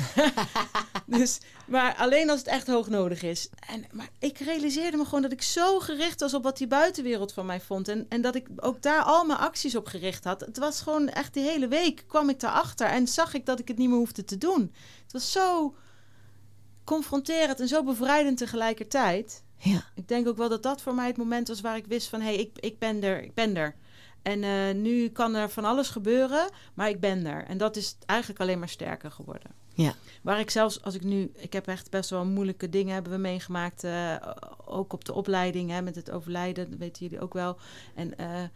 Dus, maar alleen als het echt hoog nodig is. En, maar ik realiseerde me gewoon dat ik zo gericht was op wat die buitenwereld van mij vond. En, en dat ik ook daar al mijn acties op gericht had. Het was gewoon echt die hele week kwam ik daarachter. En zag ik dat ik het niet meer hoefde te doen. Het was zo confronterend en zo bevrijdend tegelijkertijd. Ja. Ik denk ook wel dat dat voor mij het moment was waar ik wist van... hé, hey, ik, ik ben er, ik ben er. En uh, nu kan er van alles gebeuren, maar ik ben er. En dat is eigenlijk alleen maar sterker geworden. Ja. Waar ik zelfs, als ik nu... Ik heb echt best wel moeilijke dingen hebben we meegemaakt. Uh, ook op de opleiding, hè, met het overlijden. Dat weten jullie ook wel. En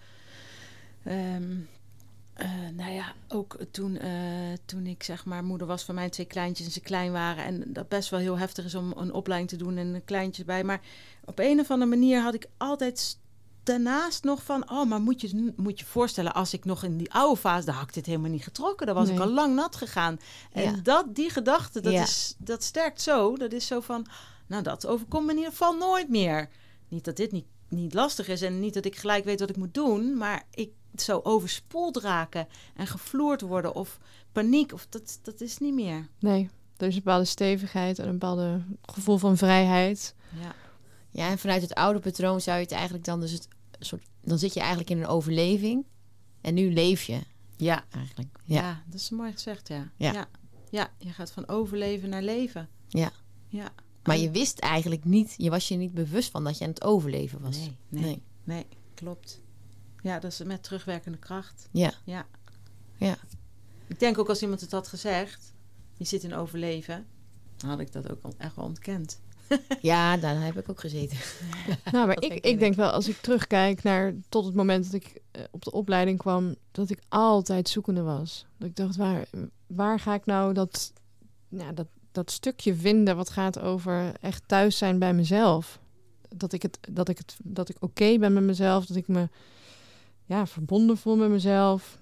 uh, um, uh, nou ja, ook toen, uh, toen ik zeg maar moeder was van mijn twee kleintjes en ze klein waren. En dat best wel heel heftig is om een opleiding te doen en een kleintje bij. Maar op een of andere manier had ik altijd... Daarnaast nog van, oh, maar moet je moet je voorstellen... als ik nog in die oude fase... dan had ik dit helemaal niet getrokken. Dan was nee. ik al lang nat gegaan. En ja. dat, die gedachte, dat, ja. is, dat sterkt zo. Dat is zo van, nou, dat overkomt me in ieder geval nooit meer. Niet dat dit niet, niet lastig is... en niet dat ik gelijk weet wat ik moet doen... maar ik zo overspoeld raken... en gevloerd worden of paniek... Of dat, dat is niet meer. Nee, er is een bepaalde stevigheid... en een bepaalde gevoel van vrijheid. Ja. Ja, en vanuit het oude patroon zou je het eigenlijk dan dus... het soort, dan zit je eigenlijk in een overleving. En nu leef je. Ja, eigenlijk. Ja, ja dat is mooi gezegd, ja. Ja. ja. Ja, je gaat van overleven naar leven. Ja. Ja. Maar je wist eigenlijk niet... Je was je niet bewust van dat je aan het overleven was. Nee, nee, nee, nee klopt. Ja, dat is met terugwerkende kracht. Ja. Ja. Ja. Ik denk ook als iemand het had gezegd... Je zit in overleven... Dan had ik dat ook echt wel ontkend. Ja, daar heb ik ook gezeten. Nou, maar ik, ik denk wel, als ik terugkijk naar tot het moment dat ik uh, op de opleiding kwam, dat ik altijd zoekende was. Dat ik dacht, waar, waar ga ik nou dat, ja, dat, dat stukje vinden wat gaat over echt thuis zijn bij mezelf? Dat ik het, dat ik het, dat ik oké ben met mezelf, dat ik me ja, verbonden voel met mezelf.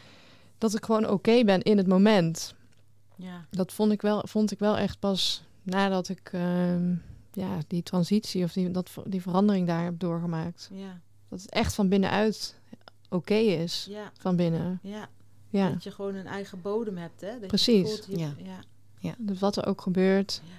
Dat ik gewoon oké ben in het moment. Ja. Dat vond ik wel, vond ik wel echt pas nadat ik uh, ja, die transitie of die, dat, die verandering daar heb doorgemaakt. Ja. Dat het echt van binnenuit oké okay is. Ja. Van binnen. Ja. Ja. Dat je gewoon een eigen bodem hebt. Hè? Dat Precies. Je voelt, je, ja. Ja. Ja. Dus wat er ook gebeurt. Ja.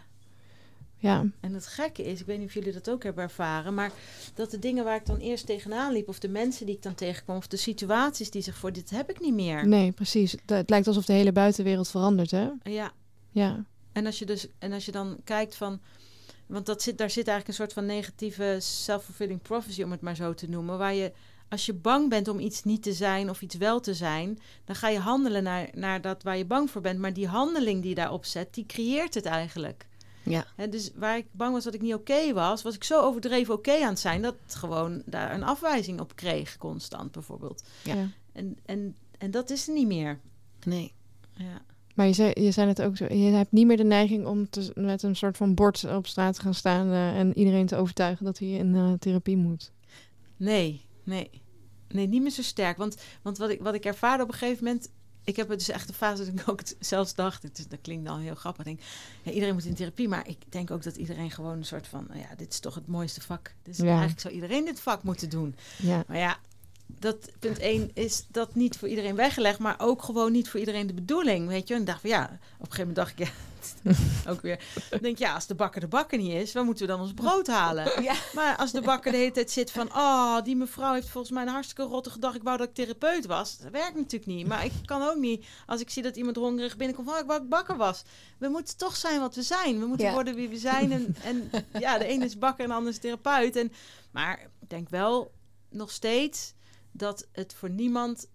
Ja. En het gekke is, ik weet niet of jullie dat ook hebben ervaren, maar dat de dingen waar ik dan eerst tegenaan liep, of de mensen die ik dan tegenkwam, of de situaties die zich voor, dit heb ik niet meer. Nee, precies. Het lijkt alsof de hele buitenwereld verandert, hè? Ja. Ja. En als je dus, en als je dan kijkt van, want dat zit, daar zit eigenlijk een soort van negatieve self-fulfilling prophecy, om het maar zo te noemen, waar je, als je bang bent om iets niet te zijn of iets wel te zijn, dan ga je handelen naar, naar dat waar je bang voor bent. Maar die handeling die je daarop zet, die creëert het eigenlijk. Ja. He, dus waar ik bang was dat ik niet oké okay was, was ik zo overdreven oké okay aan het zijn, dat het gewoon daar een afwijzing op kreeg, constant bijvoorbeeld. Ja. Ja. En, en, en dat is er niet meer. Nee. Ja. Maar je zei, je zei het ook zo, je hebt niet meer de neiging om te, met een soort van bord op straat te gaan staan uh, en iedereen te overtuigen dat hij in uh, therapie moet. Nee, nee. Nee, niet meer zo sterk. Want, want wat, ik, wat ik ervaarde op een gegeven moment, ik heb het dus echt een fase dat ik ook het zelfs dacht, het, dat klinkt dan heel grappig, ik denk, ja, iedereen moet in therapie, maar ik denk ook dat iedereen gewoon een soort van, ja, dit is toch het mooiste vak. Dus ja. Eigenlijk zou iedereen dit vak moeten doen. Ja. Maar ja, dat punt één is dat niet voor iedereen weggelegd, maar ook gewoon niet voor iedereen de bedoeling, weet je. En ik dacht van ja, op een gegeven moment dacht ik, ja, ook weer, ik denk ja, als de bakker de bakker niet is, waar moeten we dan ons brood halen? Ja. Maar als de bakker de hele tijd zit van, oh, die mevrouw heeft volgens mij een hartstikke rotte gedacht, ik wou dat ik therapeut was. Dat werkt natuurlijk niet. Maar ik kan ook niet, als ik zie dat iemand hongerig binnenkomt, oh, ik wou dat ik bakker was. We moeten toch zijn wat we zijn. We moeten ja. worden wie we zijn. En, en ja, de ene is bakker en de ander is therapeut. En, maar ik denk wel nog steeds dat het voor niemand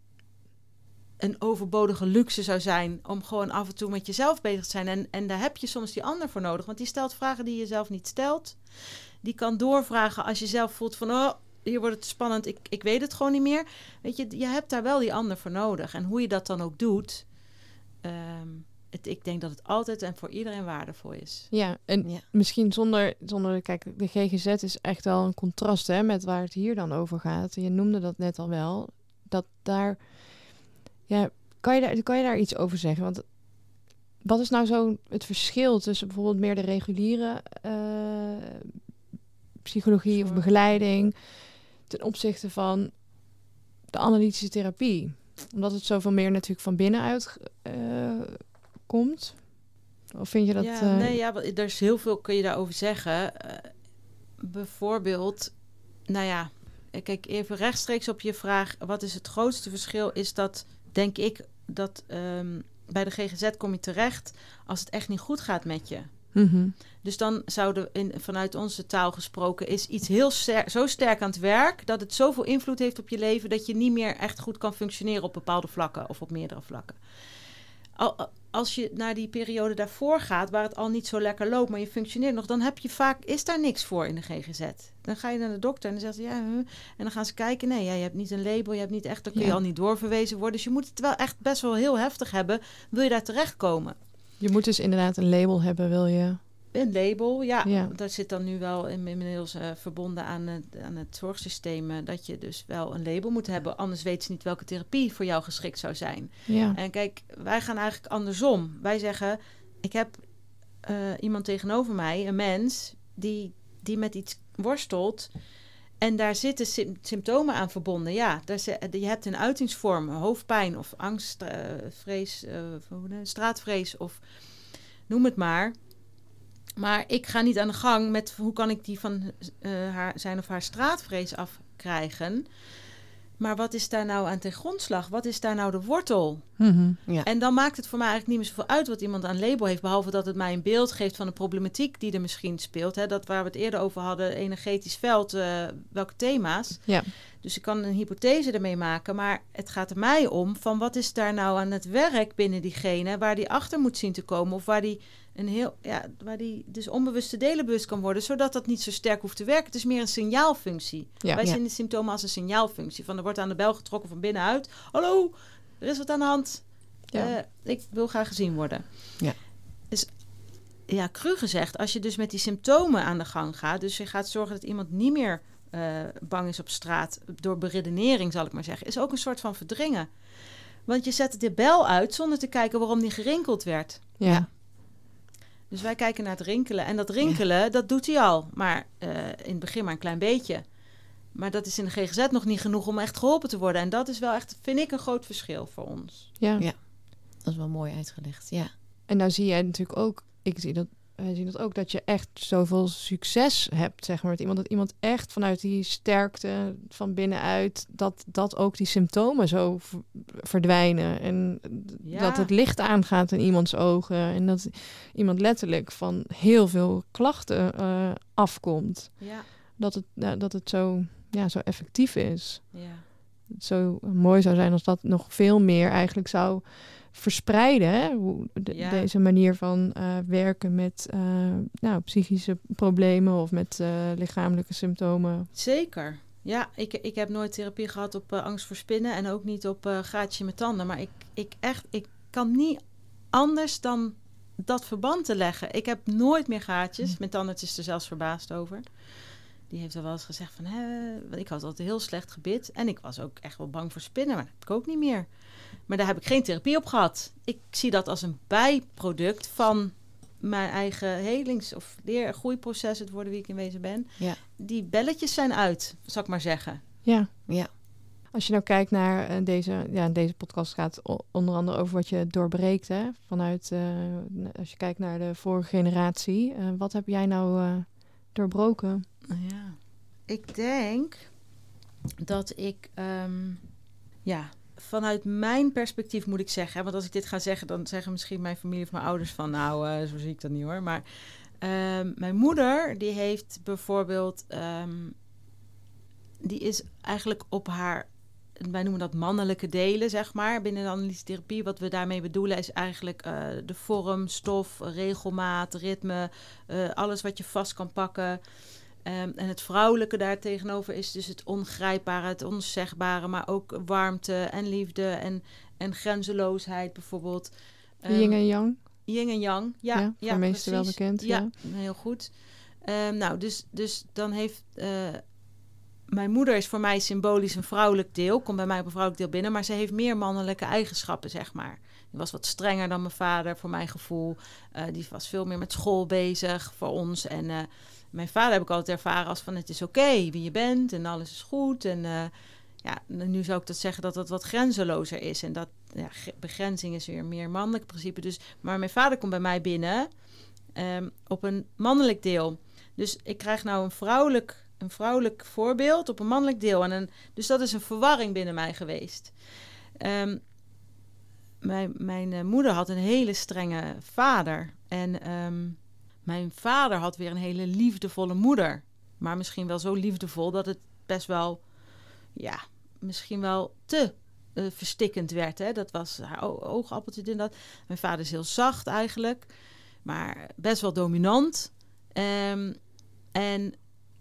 een overbodige luxe zou zijn om gewoon af en toe met jezelf bezig te zijn. En, en daar heb je soms die ander voor nodig. Want die stelt vragen die je zelf niet stelt. Die kan doorvragen als je zelf voelt van, oh, hier wordt het spannend, ik, ik weet het gewoon niet meer. Weet je, je hebt daar wel die ander voor nodig. En hoe je dat dan ook doet, um, het, ik denk dat het altijd en voor iedereen waardevol is. Ja, en ja. misschien zonder, zonder, kijk, de G G Z is echt wel een contrast, hè, met waar het hier dan over gaat. Je noemde dat net al wel, dat daar, ja, kan je daar, kan je daar iets over zeggen? Want wat is nou zo het verschil tussen bijvoorbeeld meer de reguliere uh, psychologie Zorg. of begeleiding ten opzichte van de analytische therapie? Omdat het zoveel meer natuurlijk van binnenuit uh, komt. Of vind je dat? Ja, uh... nee, ja, er is heel veel kun je daarover zeggen. Uh, bijvoorbeeld, nou ja, kijk even rechtstreeks op je vraag. Wat is het grootste verschil? Is dat, denk ik, dat um, bij de G G Z kom je terecht als het echt niet goed gaat met je. Mm-hmm. Dus dan zouden in, vanuit onze taal gesproken is iets heel ster- zo sterk aan het werk dat het zoveel invloed heeft op je leven dat je niet meer echt goed kan functioneren op bepaalde vlakken of op meerdere vlakken. Al, als je naar die periode daarvoor gaat, waar het al niet zo lekker loopt, maar je functioneert nog, dan heb je vaak, is daar niks voor in de G G Z. Dan ga je naar de dokter en dan zegt ze, ja, huh? En dan gaan ze kijken, nee, ja, je hebt niet een label, je hebt niet echt, dan kun je ja. al niet doorverwezen worden. Dus je moet het wel echt best wel heel heftig hebben, wil je daar terechtkomen. Je moet dus inderdaad een label hebben, wil je? Een label, ja. ja. Dat zit dan nu wel inmiddels uh, verbonden aan het, aan het zorgsysteem, uh, dat je dus wel een label moet hebben. Anders weten ze niet welke therapie voor jou geschikt zou zijn. Ja. En kijk, wij gaan eigenlijk andersom. Wij zeggen, ik heb uh, iemand tegenover mij, een mens, die, die met iets worstelt. En daar zitten sim- symptomen aan verbonden. Ja, daar ze, je hebt een uitingsvorm, hoofdpijn of angst, uh, vrees, uh, straatvrees of noem het maar. Maar ik ga niet aan de gang met hoe kan ik die van uh, haar, zijn of haar straatvrees afkrijgen. Maar wat is daar nou aan ten grondslag? Wat is daar nou de wortel? Mm-hmm. Ja. En dan maakt het voor mij eigenlijk niet meer zoveel uit wat iemand aan label heeft. Behalve dat het mij een beeld geeft van de problematiek die er misschien speelt. Hè? Dat waar we het eerder over hadden, energetisch veld, uh, welke thema's. Ja. Dus ik kan een hypothese ermee maken. Maar het gaat er mij om van wat is daar nou aan het werk binnen diegene, waar die achter moet zien te komen. Of waar die een heel, ja, waar die dus onbewuste delen bewust kan worden, zodat dat niet zo sterk hoeft te werken. Het is meer een signaalfunctie. Ja, Wij ja. zien de symptomen als een signaalfunctie. Van er wordt aan de bel getrokken van binnenuit. Hallo, er is wat aan de hand. Ja. Uh, ik wil graag gezien worden. Ja. Dus ja, cru gezegd, als je dus met die symptomen aan de gang gaat, dus je gaat zorgen dat iemand niet meer uh, bang is op straat, door beredenering zal ik maar zeggen, is ook een soort van verdringen. Want je zet de bel uit zonder te kijken waarom die gerinkeld werd. Ja. Dus wij kijken naar het rinkelen. En dat rinkelen, ja. dat doet hij al. Maar uh, in het begin maar een klein beetje. Maar dat is in de G G Z nog niet genoeg om echt geholpen te worden. En dat is wel echt, vind ik, een groot verschil voor ons. Ja, ja. Dat is wel mooi uitgelegd, ja. En nou zie jij natuurlijk ook, ik zie dat, wij zien dat ook, dat je echt zoveel succes hebt, zeg maar, met iemand. Dat iemand echt vanuit die sterkte van binnenuit, dat, dat ook die symptomen zo v- verdwijnen. En ja. dat het licht aangaat in iemands ogen. En dat iemand letterlijk van heel veel klachten uh, afkomt. Ja. Dat het, uh, dat het zo, ja, zo effectief is. Ja. Het zo mooi zou zijn als dat nog veel meer eigenlijk zou verspreiden. Hè? Hoe, de, Ja. Deze manier van uh, werken met uh, nou, psychische problemen of met uh, lichamelijke symptomen. Zeker. Ja, ik, ik heb nooit therapie gehad op uh, angst voor spinnen en ook niet op uh, gaatje met tanden. Maar ik, ik echt, ik kan niet anders dan dat verband te leggen. Ik heb nooit meer gaatjes. Mijn tandarts is er zelfs verbaasd over. Die heeft er wel eens gezegd van, hè, ik had altijd heel slecht gebit. En ik was ook echt wel bang voor spinnen, maar dat heb ik ook niet meer. Maar daar heb ik geen therapie op gehad. Ik zie dat als een bijproduct van mijn eigen helings- of leer- groeiproces, het worden wie ik in wezen ben. Ja. Die belletjes zijn uit, zal ik maar zeggen. Ja. Ja. Als je nou kijkt naar uh, deze, ja, deze podcast gaat o- onder andere over wat je doorbreekt, hè? Vanuit, uh, als je kijkt naar de vorige generatie, uh, wat heb jij nou uh, doorbroken? Ja. Ik denk dat ik, um, ja, vanuit mijn perspectief moet ik zeggen, hè, want als ik dit ga zeggen, dan zeggen misschien mijn familie of mijn ouders van, nou, uh, zo zie ik dat niet hoor. Maar um, mijn moeder, die heeft bijvoorbeeld, um, die is eigenlijk op haar, wij noemen dat mannelijke delen, zeg maar, binnen de analysetherapie. Wat we daarmee bedoelen is eigenlijk uh, de vorm, stof, regelmaat, ritme, uh, alles wat je vast kan pakken. Um, en het vrouwelijke daar tegenover is dus het ongrijpbare, het onzegbare, maar ook warmte en liefde en, en grenzeloosheid bijvoorbeeld. Um, yin en yang? Yin en yang, ja. Ja, voor ja, meesten wel bekend. Ja, ja. heel goed. Um, nou, dus, dus dan heeft... Uh, mijn moeder is voor mij symbolisch een vrouwelijk deel. Komt bij mij op een vrouwelijk deel binnen. Maar ze heeft meer mannelijke eigenschappen, zeg maar. Die was wat strenger dan mijn vader, voor mijn gevoel. Uh, die was veel meer met school bezig voor ons. En uh, mijn vader heb ik altijd ervaren als van, het is oké okay, wie je bent en alles is goed. En uh, ja, nu zou ik dat zeggen dat het wat grenzelozer is. En dat ja, begrenzing is weer meer mannelijk principe. Dus, maar mijn vader komt bij mij binnen um, op een mannelijk deel. Dus ik krijg nou een vrouwelijk... een vrouwelijk voorbeeld op een mannelijk deel. En een, dus dat is een verwarring binnen mij geweest. Um, mijn mijn uh, moeder had een hele strenge vader. En um, mijn vader had weer een hele liefdevolle moeder. Maar misschien wel zo liefdevol dat het best wel... ja, misschien wel te uh, verstikkend werd. Hè? Dat was haar o- oogappeltje in dat. Mijn vader is heel zacht eigenlijk. Maar best wel dominant. Um, en...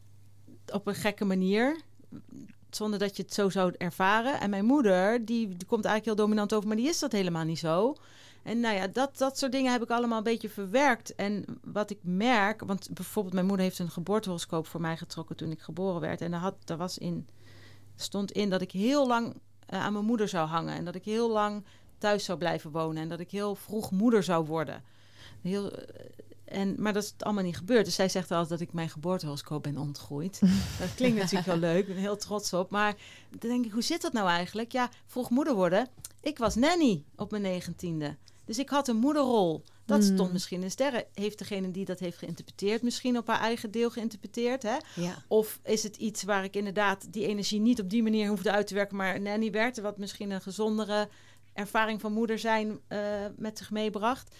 op een gekke manier, zonder dat je het zo zou ervaren. En mijn moeder, die, die komt eigenlijk heel dominant over, maar die is dat helemaal niet zo. En nou ja, dat, dat soort dingen heb ik allemaal een beetje verwerkt. En wat ik merk, want bijvoorbeeld mijn moeder heeft een geboortehoroscoop voor mij getrokken toen ik geboren werd. En daar, had, daar was in, stond in dat ik heel lang uh, aan mijn moeder zou hangen. En dat ik heel lang thuis zou blijven wonen. En dat ik heel vroeg moeder zou worden. Heel... Uh, En, maar dat is allemaal niet gebeurd. Dus zij zegt wel dat ik mijn geboortehoroscoop ben ontgroeid. Dat klinkt natuurlijk wel leuk. Ik ben er heel trots op. Maar dan denk ik, hoe zit dat nou eigenlijk? Ja, vroeg moeder worden. Ik was nanny op mijn negentiende. Dus ik had een moederrol. Dat stond mm. misschien in sterren. Heeft degene die dat heeft geïnterpreteerd misschien op haar eigen deel geïnterpreteerd? Hè? Ja. Of is het iets waar ik inderdaad die energie niet op die manier hoefde uit te werken, maar nanny werd, wat misschien een gezondere ervaring van moeder zijn uh, met zich meebracht.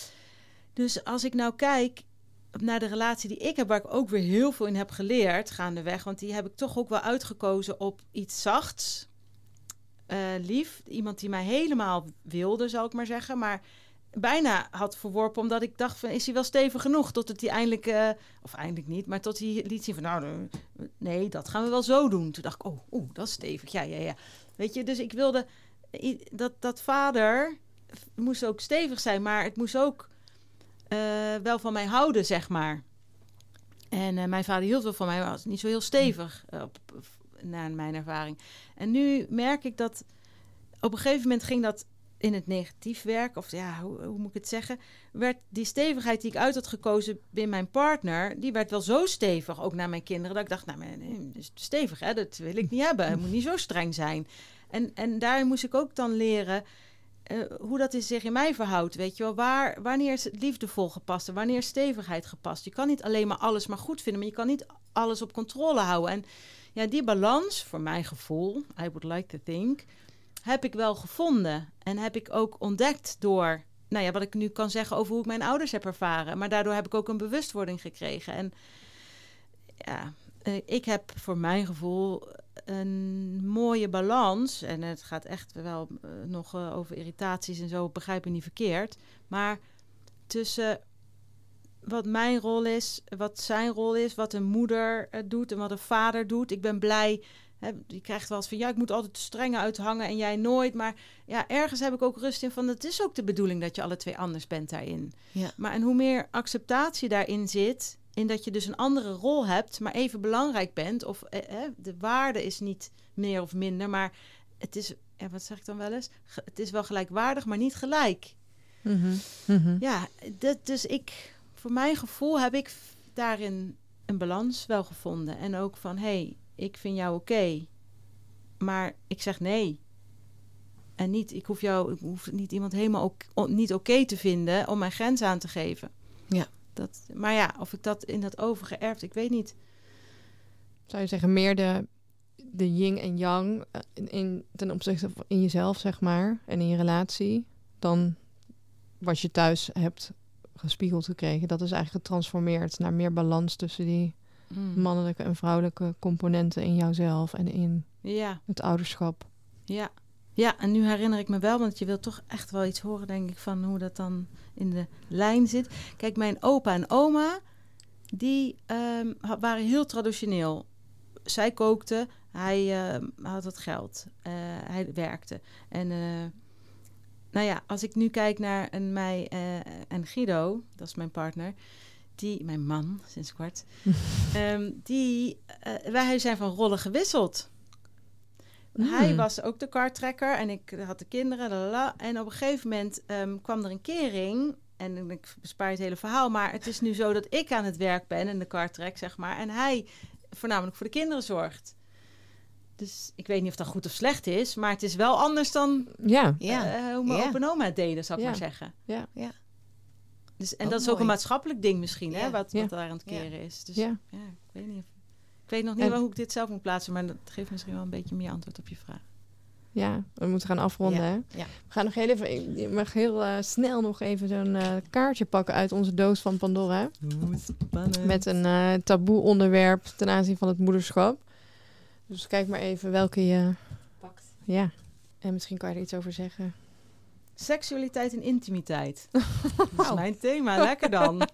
Dus als ik nou kijk naar de relatie die ik heb, waar ik ook weer heel veel in heb geleerd gaandeweg, want die heb ik toch ook wel uitgekozen op iets zachts, uh, lief. Iemand die mij helemaal wilde, zal ik maar zeggen, maar bijna had verworpen, omdat ik dacht van, is hij wel stevig genoeg? Tot het hij eindelijk, uh, of eindelijk niet, maar tot hij liet zien van, nou, nee, dat gaan we wel zo doen. Toen dacht ik, oh, oeh, dat is stevig, ja, ja, ja. Weet je, dus ik wilde, dat, dat vader moest ook stevig zijn, maar het moest ook Uh, wel van mij houden, zeg maar. En uh, mijn vader hield wel van mij, maar was niet zo heel stevig, uh, op, op, naar mijn ervaring. En nu merk ik dat op een gegeven moment ging dat in het negatief werk, of ja, hoe, hoe moet ik het zeggen, werd die stevigheid die ik uit had gekozen bij mijn partner, die werd wel zo stevig, ook naar mijn kinderen, dat ik dacht, nou, nee, dat is stevig, hè, dat wil ik niet hebben. Het moet niet zo streng zijn. En, en daarin moest ik ook dan leren Uh, hoe dat is zich in mij verhoudt, weet je wel. Waar, wanneer is het liefdevol gepast en wanneer is stevigheid gepast? Je kan niet alleen maar alles maar goed vinden, maar je kan niet alles op controle houden. En ja, die balans, voor mijn gevoel, I would like to think, heb ik wel gevonden. En heb ik ook ontdekt door, nou ja, wat ik nu kan zeggen over hoe ik mijn ouders heb ervaren. Maar daardoor heb ik ook een bewustwording gekregen. En ja, uh, ik heb voor mijn gevoel een mooie balans. En het gaat echt wel uh, nog uh, over irritaties en zo, begrijp me niet verkeerd. Maar tussen wat mijn rol is, wat zijn rol is, wat een moeder uh, doet en wat een vader doet. Ik ben blij. Hè, je krijgt wel eens van, ja, ik moet altijd strenge uithangen en jij nooit. Maar ja, ergens heb ik ook rust in van, het is ook de bedoeling dat je alle twee anders bent daarin. Ja. Maar en hoe meer acceptatie daarin zit, in dat je dus een andere rol hebt, maar even belangrijk bent. Of eh, de waarde is niet meer of minder, maar het is, ja, wat zeg ik dan wel eens? Ge- het is wel gelijkwaardig, maar niet gelijk. Mm-hmm. Mm-hmm. Ja, dat, dus ik, voor mijn gevoel heb ik daarin een balans wel gevonden. En ook van, hé, hey, ik vind jou oké, okay, maar ik zeg nee. En niet, ik hoef jou, ik hoef niet iemand helemaal ook, niet oké okay te vinden om mijn grens aan te geven. Ja. Dat, maar ja, of ik dat in dat overgeërfd, ik weet niet. Zou je zeggen meer de, de yin en yang in, in, ten opzichte van in jezelf, zeg maar, en in je relatie, dan wat je thuis hebt gespiegeld gekregen. Dat is eigenlijk getransformeerd naar meer balans tussen die mm. mannelijke en vrouwelijke componenten in jouzelf en in ja. het ouderschap. Ja. Ja, en nu herinner ik me wel, want je wilt toch echt wel iets horen, denk ik, van hoe dat dan in de lijn zit. Kijk, mijn opa en oma, die um, waren heel traditioneel. Zij kookte, hij uh, had het geld, uh, hij werkte. En uh, nou ja, als ik nu kijk naar een, mij uh, en Guido, dat is mijn partner, die, mijn man, sinds kort, um, die, uh, wij zijn van rollen gewisseld. Mm. Hij was ook de kartrekker en ik had de kinderen. Lalala. En op een gegeven moment um, kwam er een kering. En ik bespaar het hele verhaal. Maar het is nu zo dat ik aan het werk ben en de kartrek, zeg maar. En hij voornamelijk voor de kinderen zorgt. Dus ik weet niet of dat goed of slecht is. Maar het is wel anders dan ja. uh, ja. hoe mijn ja. opa en oma het deden, zou ik ja. maar zeggen. Ja. Ja. Dus, en ook dat is mooi. ook een maatschappelijk ding misschien, ja. hè, wat, ja. wat daar aan het keren ja. is. Dus ja. ja, ik weet niet of... Ik weet nog niet en, wel hoe ik dit zelf moet plaatsen, maar dat geeft misschien wel een beetje meer antwoord op je vraag. Ja, we moeten gaan afronden. Ja. Hè? Ja. We gaan nog heel even, je mag heel uh, snel nog even zo'n uh, kaartje pakken uit onze doos van Pandora. Oeh, spannend. Met een uh, taboe onderwerp ten aanzien van het moederschap. Dus kijk maar even welke je pakt. Ja, en misschien kan je er iets over zeggen. Seksualiteit en intimiteit. Dat is mijn thema, lekker dan.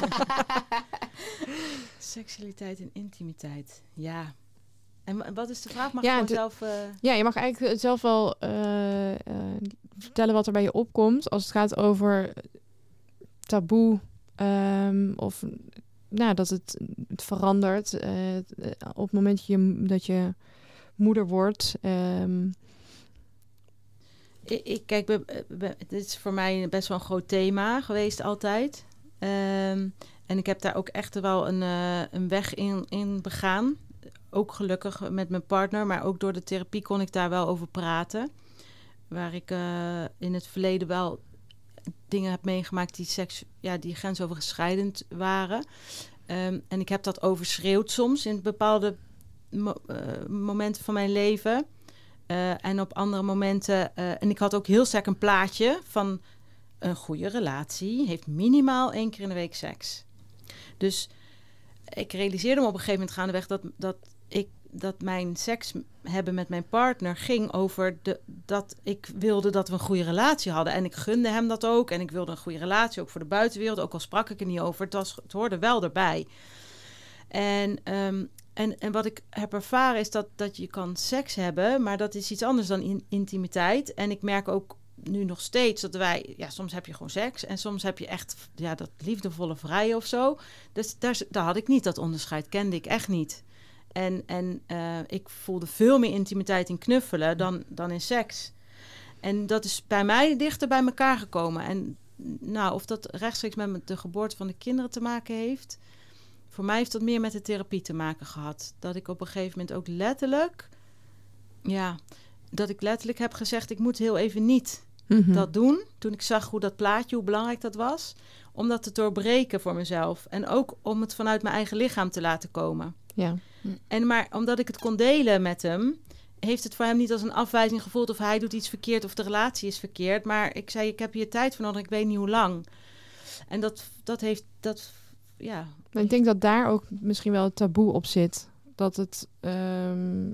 Seksualiteit en intimiteit, ja. En wat is de vraag? Mag ja, ik de, zelf... Uh... Ja, je mag eigenlijk zelf wel uh, uh, vertellen wat er bij je opkomt als het gaat over taboe um, of nou, dat het, het verandert uh, op het moment dat je, dat je moeder wordt. Um, Ik, ik, kijk, be, be, dit is voor mij best wel een groot thema geweest altijd. Um, en ik heb daar ook echt wel een, uh, een weg in, in begaan. Ook gelukkig met mijn partner, maar ook door de therapie kon ik daar wel over praten. Waar ik uh, in het verleden wel dingen heb meegemaakt die, seks, ja, die grensoverschrijdend waren. Um, en ik heb dat overschreeuwd soms in bepaalde mo- uh, momenten van mijn leven. Uh, en op andere momenten... Uh, en ik had ook heel sterk een plaatje van een goede relatie. Heeft minimaal één keer in de week seks. Dus ik realiseerde me op een gegeven moment gaandeweg dat, dat, ik, dat mijn seks hebben met mijn partner ging over de, dat ik wilde dat we een goede relatie hadden. En ik gunde hem dat ook. En ik wilde een goede relatie, ook voor de buitenwereld. Ook al sprak ik er niet over. Het, was, het hoorde wel erbij. En... Um, En, en wat ik heb ervaren is dat, dat je kan seks hebben, maar dat is iets anders dan in, intimiteit. En ik merk ook nu nog steeds dat wij, ja, soms heb je gewoon seks en soms heb je echt, ja, dat liefdevolle vrije of zo. Dus daar, daar had ik niet, dat onderscheid kende ik echt niet. En, en uh, ik voelde veel meer intimiteit in knuffelen dan, dan in seks. En dat is bij mij dichter bij elkaar gekomen. En nou, of dat rechtstreeks met de geboorte van de kinderen te maken heeft... Voor mij heeft dat meer met de therapie te maken gehad. Dat ik op een gegeven moment ook letterlijk... Ja, dat ik letterlijk heb gezegd... ik moet heel even niet mm-hmm. dat doen. Toen ik zag hoe dat plaatje, hoe belangrijk dat was. Om dat te doorbreken voor mezelf. En ook om het vanuit mijn eigen lichaam te laten komen. Ja. En maar omdat ik het kon delen met hem... heeft het voor hem niet als een afwijzing gevoeld... of hij doet iets verkeerd of de relatie is verkeerd. Maar ik zei, ik heb hier tijd voor nodig, ik weet niet hoe lang. En dat, dat heeft... dat ja... Maar ik denk dat daar ook misschien wel het taboe op zit. Dat het, um,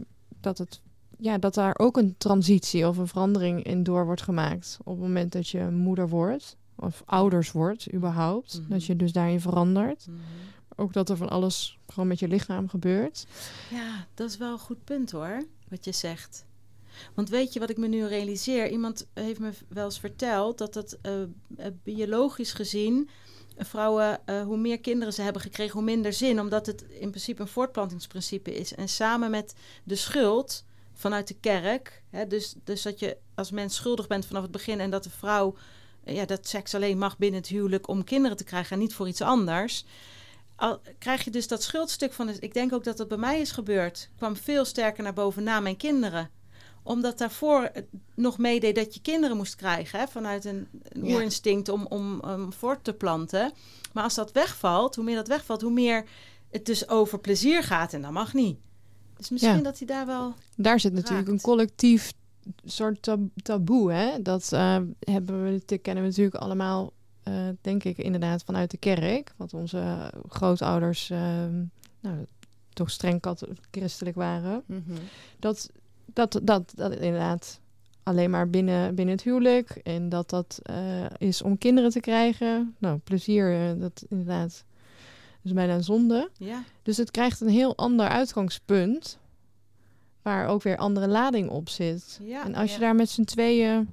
dat het ja, dat daar ook een transitie of een verandering in door wordt gemaakt op het moment dat je moeder wordt of ouders wordt überhaupt. Mm-hmm. Dat je dus daarin verandert. Mm-hmm. Ook dat er van alles gewoon met je lichaam gebeurt. Ja, dat is wel een goed punt hoor, wat je zegt. Want weet je wat ik me nu realiseer? Iemand heeft me wel eens verteld dat het uh, biologisch gezien vrouwen, uh, hoe meer kinderen ze hebben gekregen, hoe minder zin. Omdat het in principe een voortplantingsprincipe is. En samen met de schuld vanuit de kerk, hè, dus, dus dat je als mens schuldig bent vanaf het begin en dat de vrouw, uh, ja, dat seks alleen mag binnen het huwelijk om kinderen te krijgen en niet voor iets anders. Al krijg je dus dat schuldstuk van, ik denk ook dat dat bij mij is gebeurd, kwam veel sterker naar boven na mijn kinderen. Omdat daarvoor nog meedeed dat je kinderen moest krijgen. Hè, vanuit een, een Ja. oerinstinct om, om, om voort te planten. Maar als dat wegvalt, hoe meer dat wegvalt, hoe meer het dus over plezier gaat. En dat mag niet. Dus misschien Ja. dat hij daar wel... Daar zit natuurlijk raakt. een collectief soort tab- taboe. Hè? Dat uh, hebben we, dat kennen we natuurlijk allemaal, uh, denk ik, inderdaad vanuit de kerk. Want onze uh, grootouders uh, nou, toch streng kat- christelijk waren. Mm-hmm. Dat... Dat, dat, dat inderdaad alleen maar binnen, binnen het huwelijk. En dat dat uh, is om kinderen te krijgen. Nou, plezier, uh, dat inderdaad is bijna een zonde. Ja. Dus het krijgt een heel ander uitgangspunt. Waar ook weer andere lading op zit. Ja, en als ja. je daar met z'n tweeën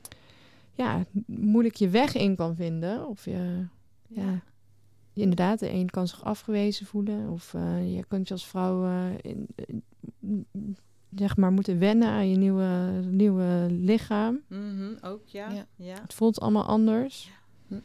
ja, moeilijk je weg in kan vinden. Of je, ja, Ja. je inderdaad, de een kan zich afgewezen voelen. Of uh, je kunt je als vrouw... Uh, in, in, zeg maar moeten wennen aan je nieuwe, nieuwe lichaam. Mm-hmm, ook, ja. Ja. Ja. Het voelt allemaal anders. Ja.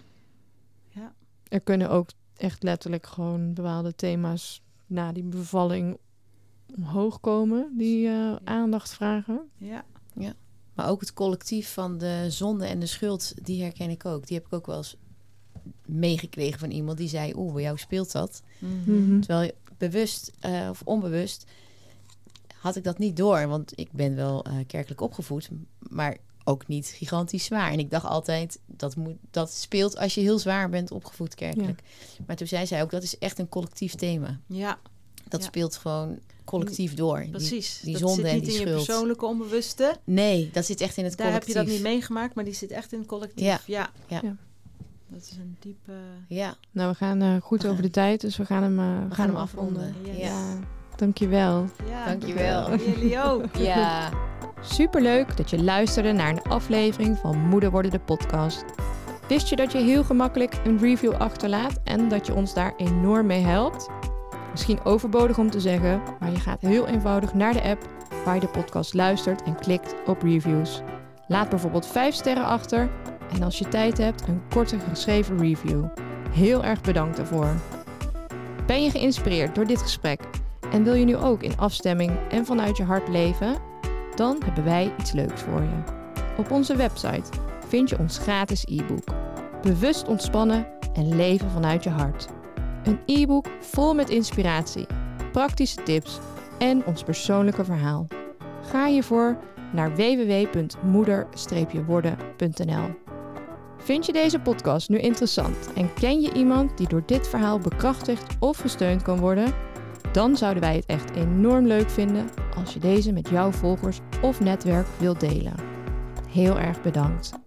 Ja. Er kunnen ook echt letterlijk gewoon bepaalde thema's na die bevalling omhoog komen die uh, aandacht vragen. Ja. Maar ook het collectief van de zonde en de schuld, die herken ik ook. Die heb ik ook wel eens meegekregen van iemand die zei, oeh, bij jou speelt dat. Mm-hmm. Mm-hmm. Terwijl bewust uh, of onbewust had ik dat niet door. Want ik ben wel uh, kerkelijk opgevoed, maar ook niet gigantisch zwaar. En ik dacht altijd, dat, moet, dat speelt als je heel zwaar bent opgevoed kerkelijk. Ja. Maar toen zei zij ook, dat is echt een collectief thema. Ja. Dat Ja. speelt gewoon collectief door. Precies. Die, die dat zonde zit en niet die in schuld. je persoonlijke onbewuste. Nee, dat zit echt in het Daar collectief. heb je dat niet meegemaakt, maar die zit echt in het collectief. Ja. Ja. Ja. Ja. Dat is een diepe... Ja, Nou, we gaan uh, goed We over gaan- de tijd, dus we gaan hem, uh, we we gaan hem hem afronden. afronden. Yes. Ja. Dankjewel. Ja. Dankjewel. Jullie ook. Ja. Superleuk dat je luisterde naar een aflevering van Moeder Worden de podcast. Wist je dat je heel gemakkelijk een review achterlaat en dat je ons daar enorm mee helpt? Misschien overbodig om te zeggen, maar je gaat heel eenvoudig naar de app waar je de podcast luistert en klikt op reviews. Laat bijvoorbeeld vijf sterren achter en als je tijd hebt een korte geschreven review. Heel erg bedankt daarvoor. Ben je geïnspireerd door dit gesprek en wil je nu ook in afstemming en vanuit je hart leven? Dan hebben wij iets leuks voor je. Op onze website vind je ons gratis e-book. Bewust ontspannen en leven vanuit je hart. Een e-book vol met inspiratie, praktische tips en ons persoonlijke verhaal. Ga hiervoor naar w w w punt moeder worden punt n l. Vind je deze podcast nu interessant en ken je iemand die door dit verhaal bekrachtigd of gesteund kan worden? Dan zouden wij het echt enorm leuk vinden als je deze met jouw volgers of netwerk wilt delen. Heel erg bedankt.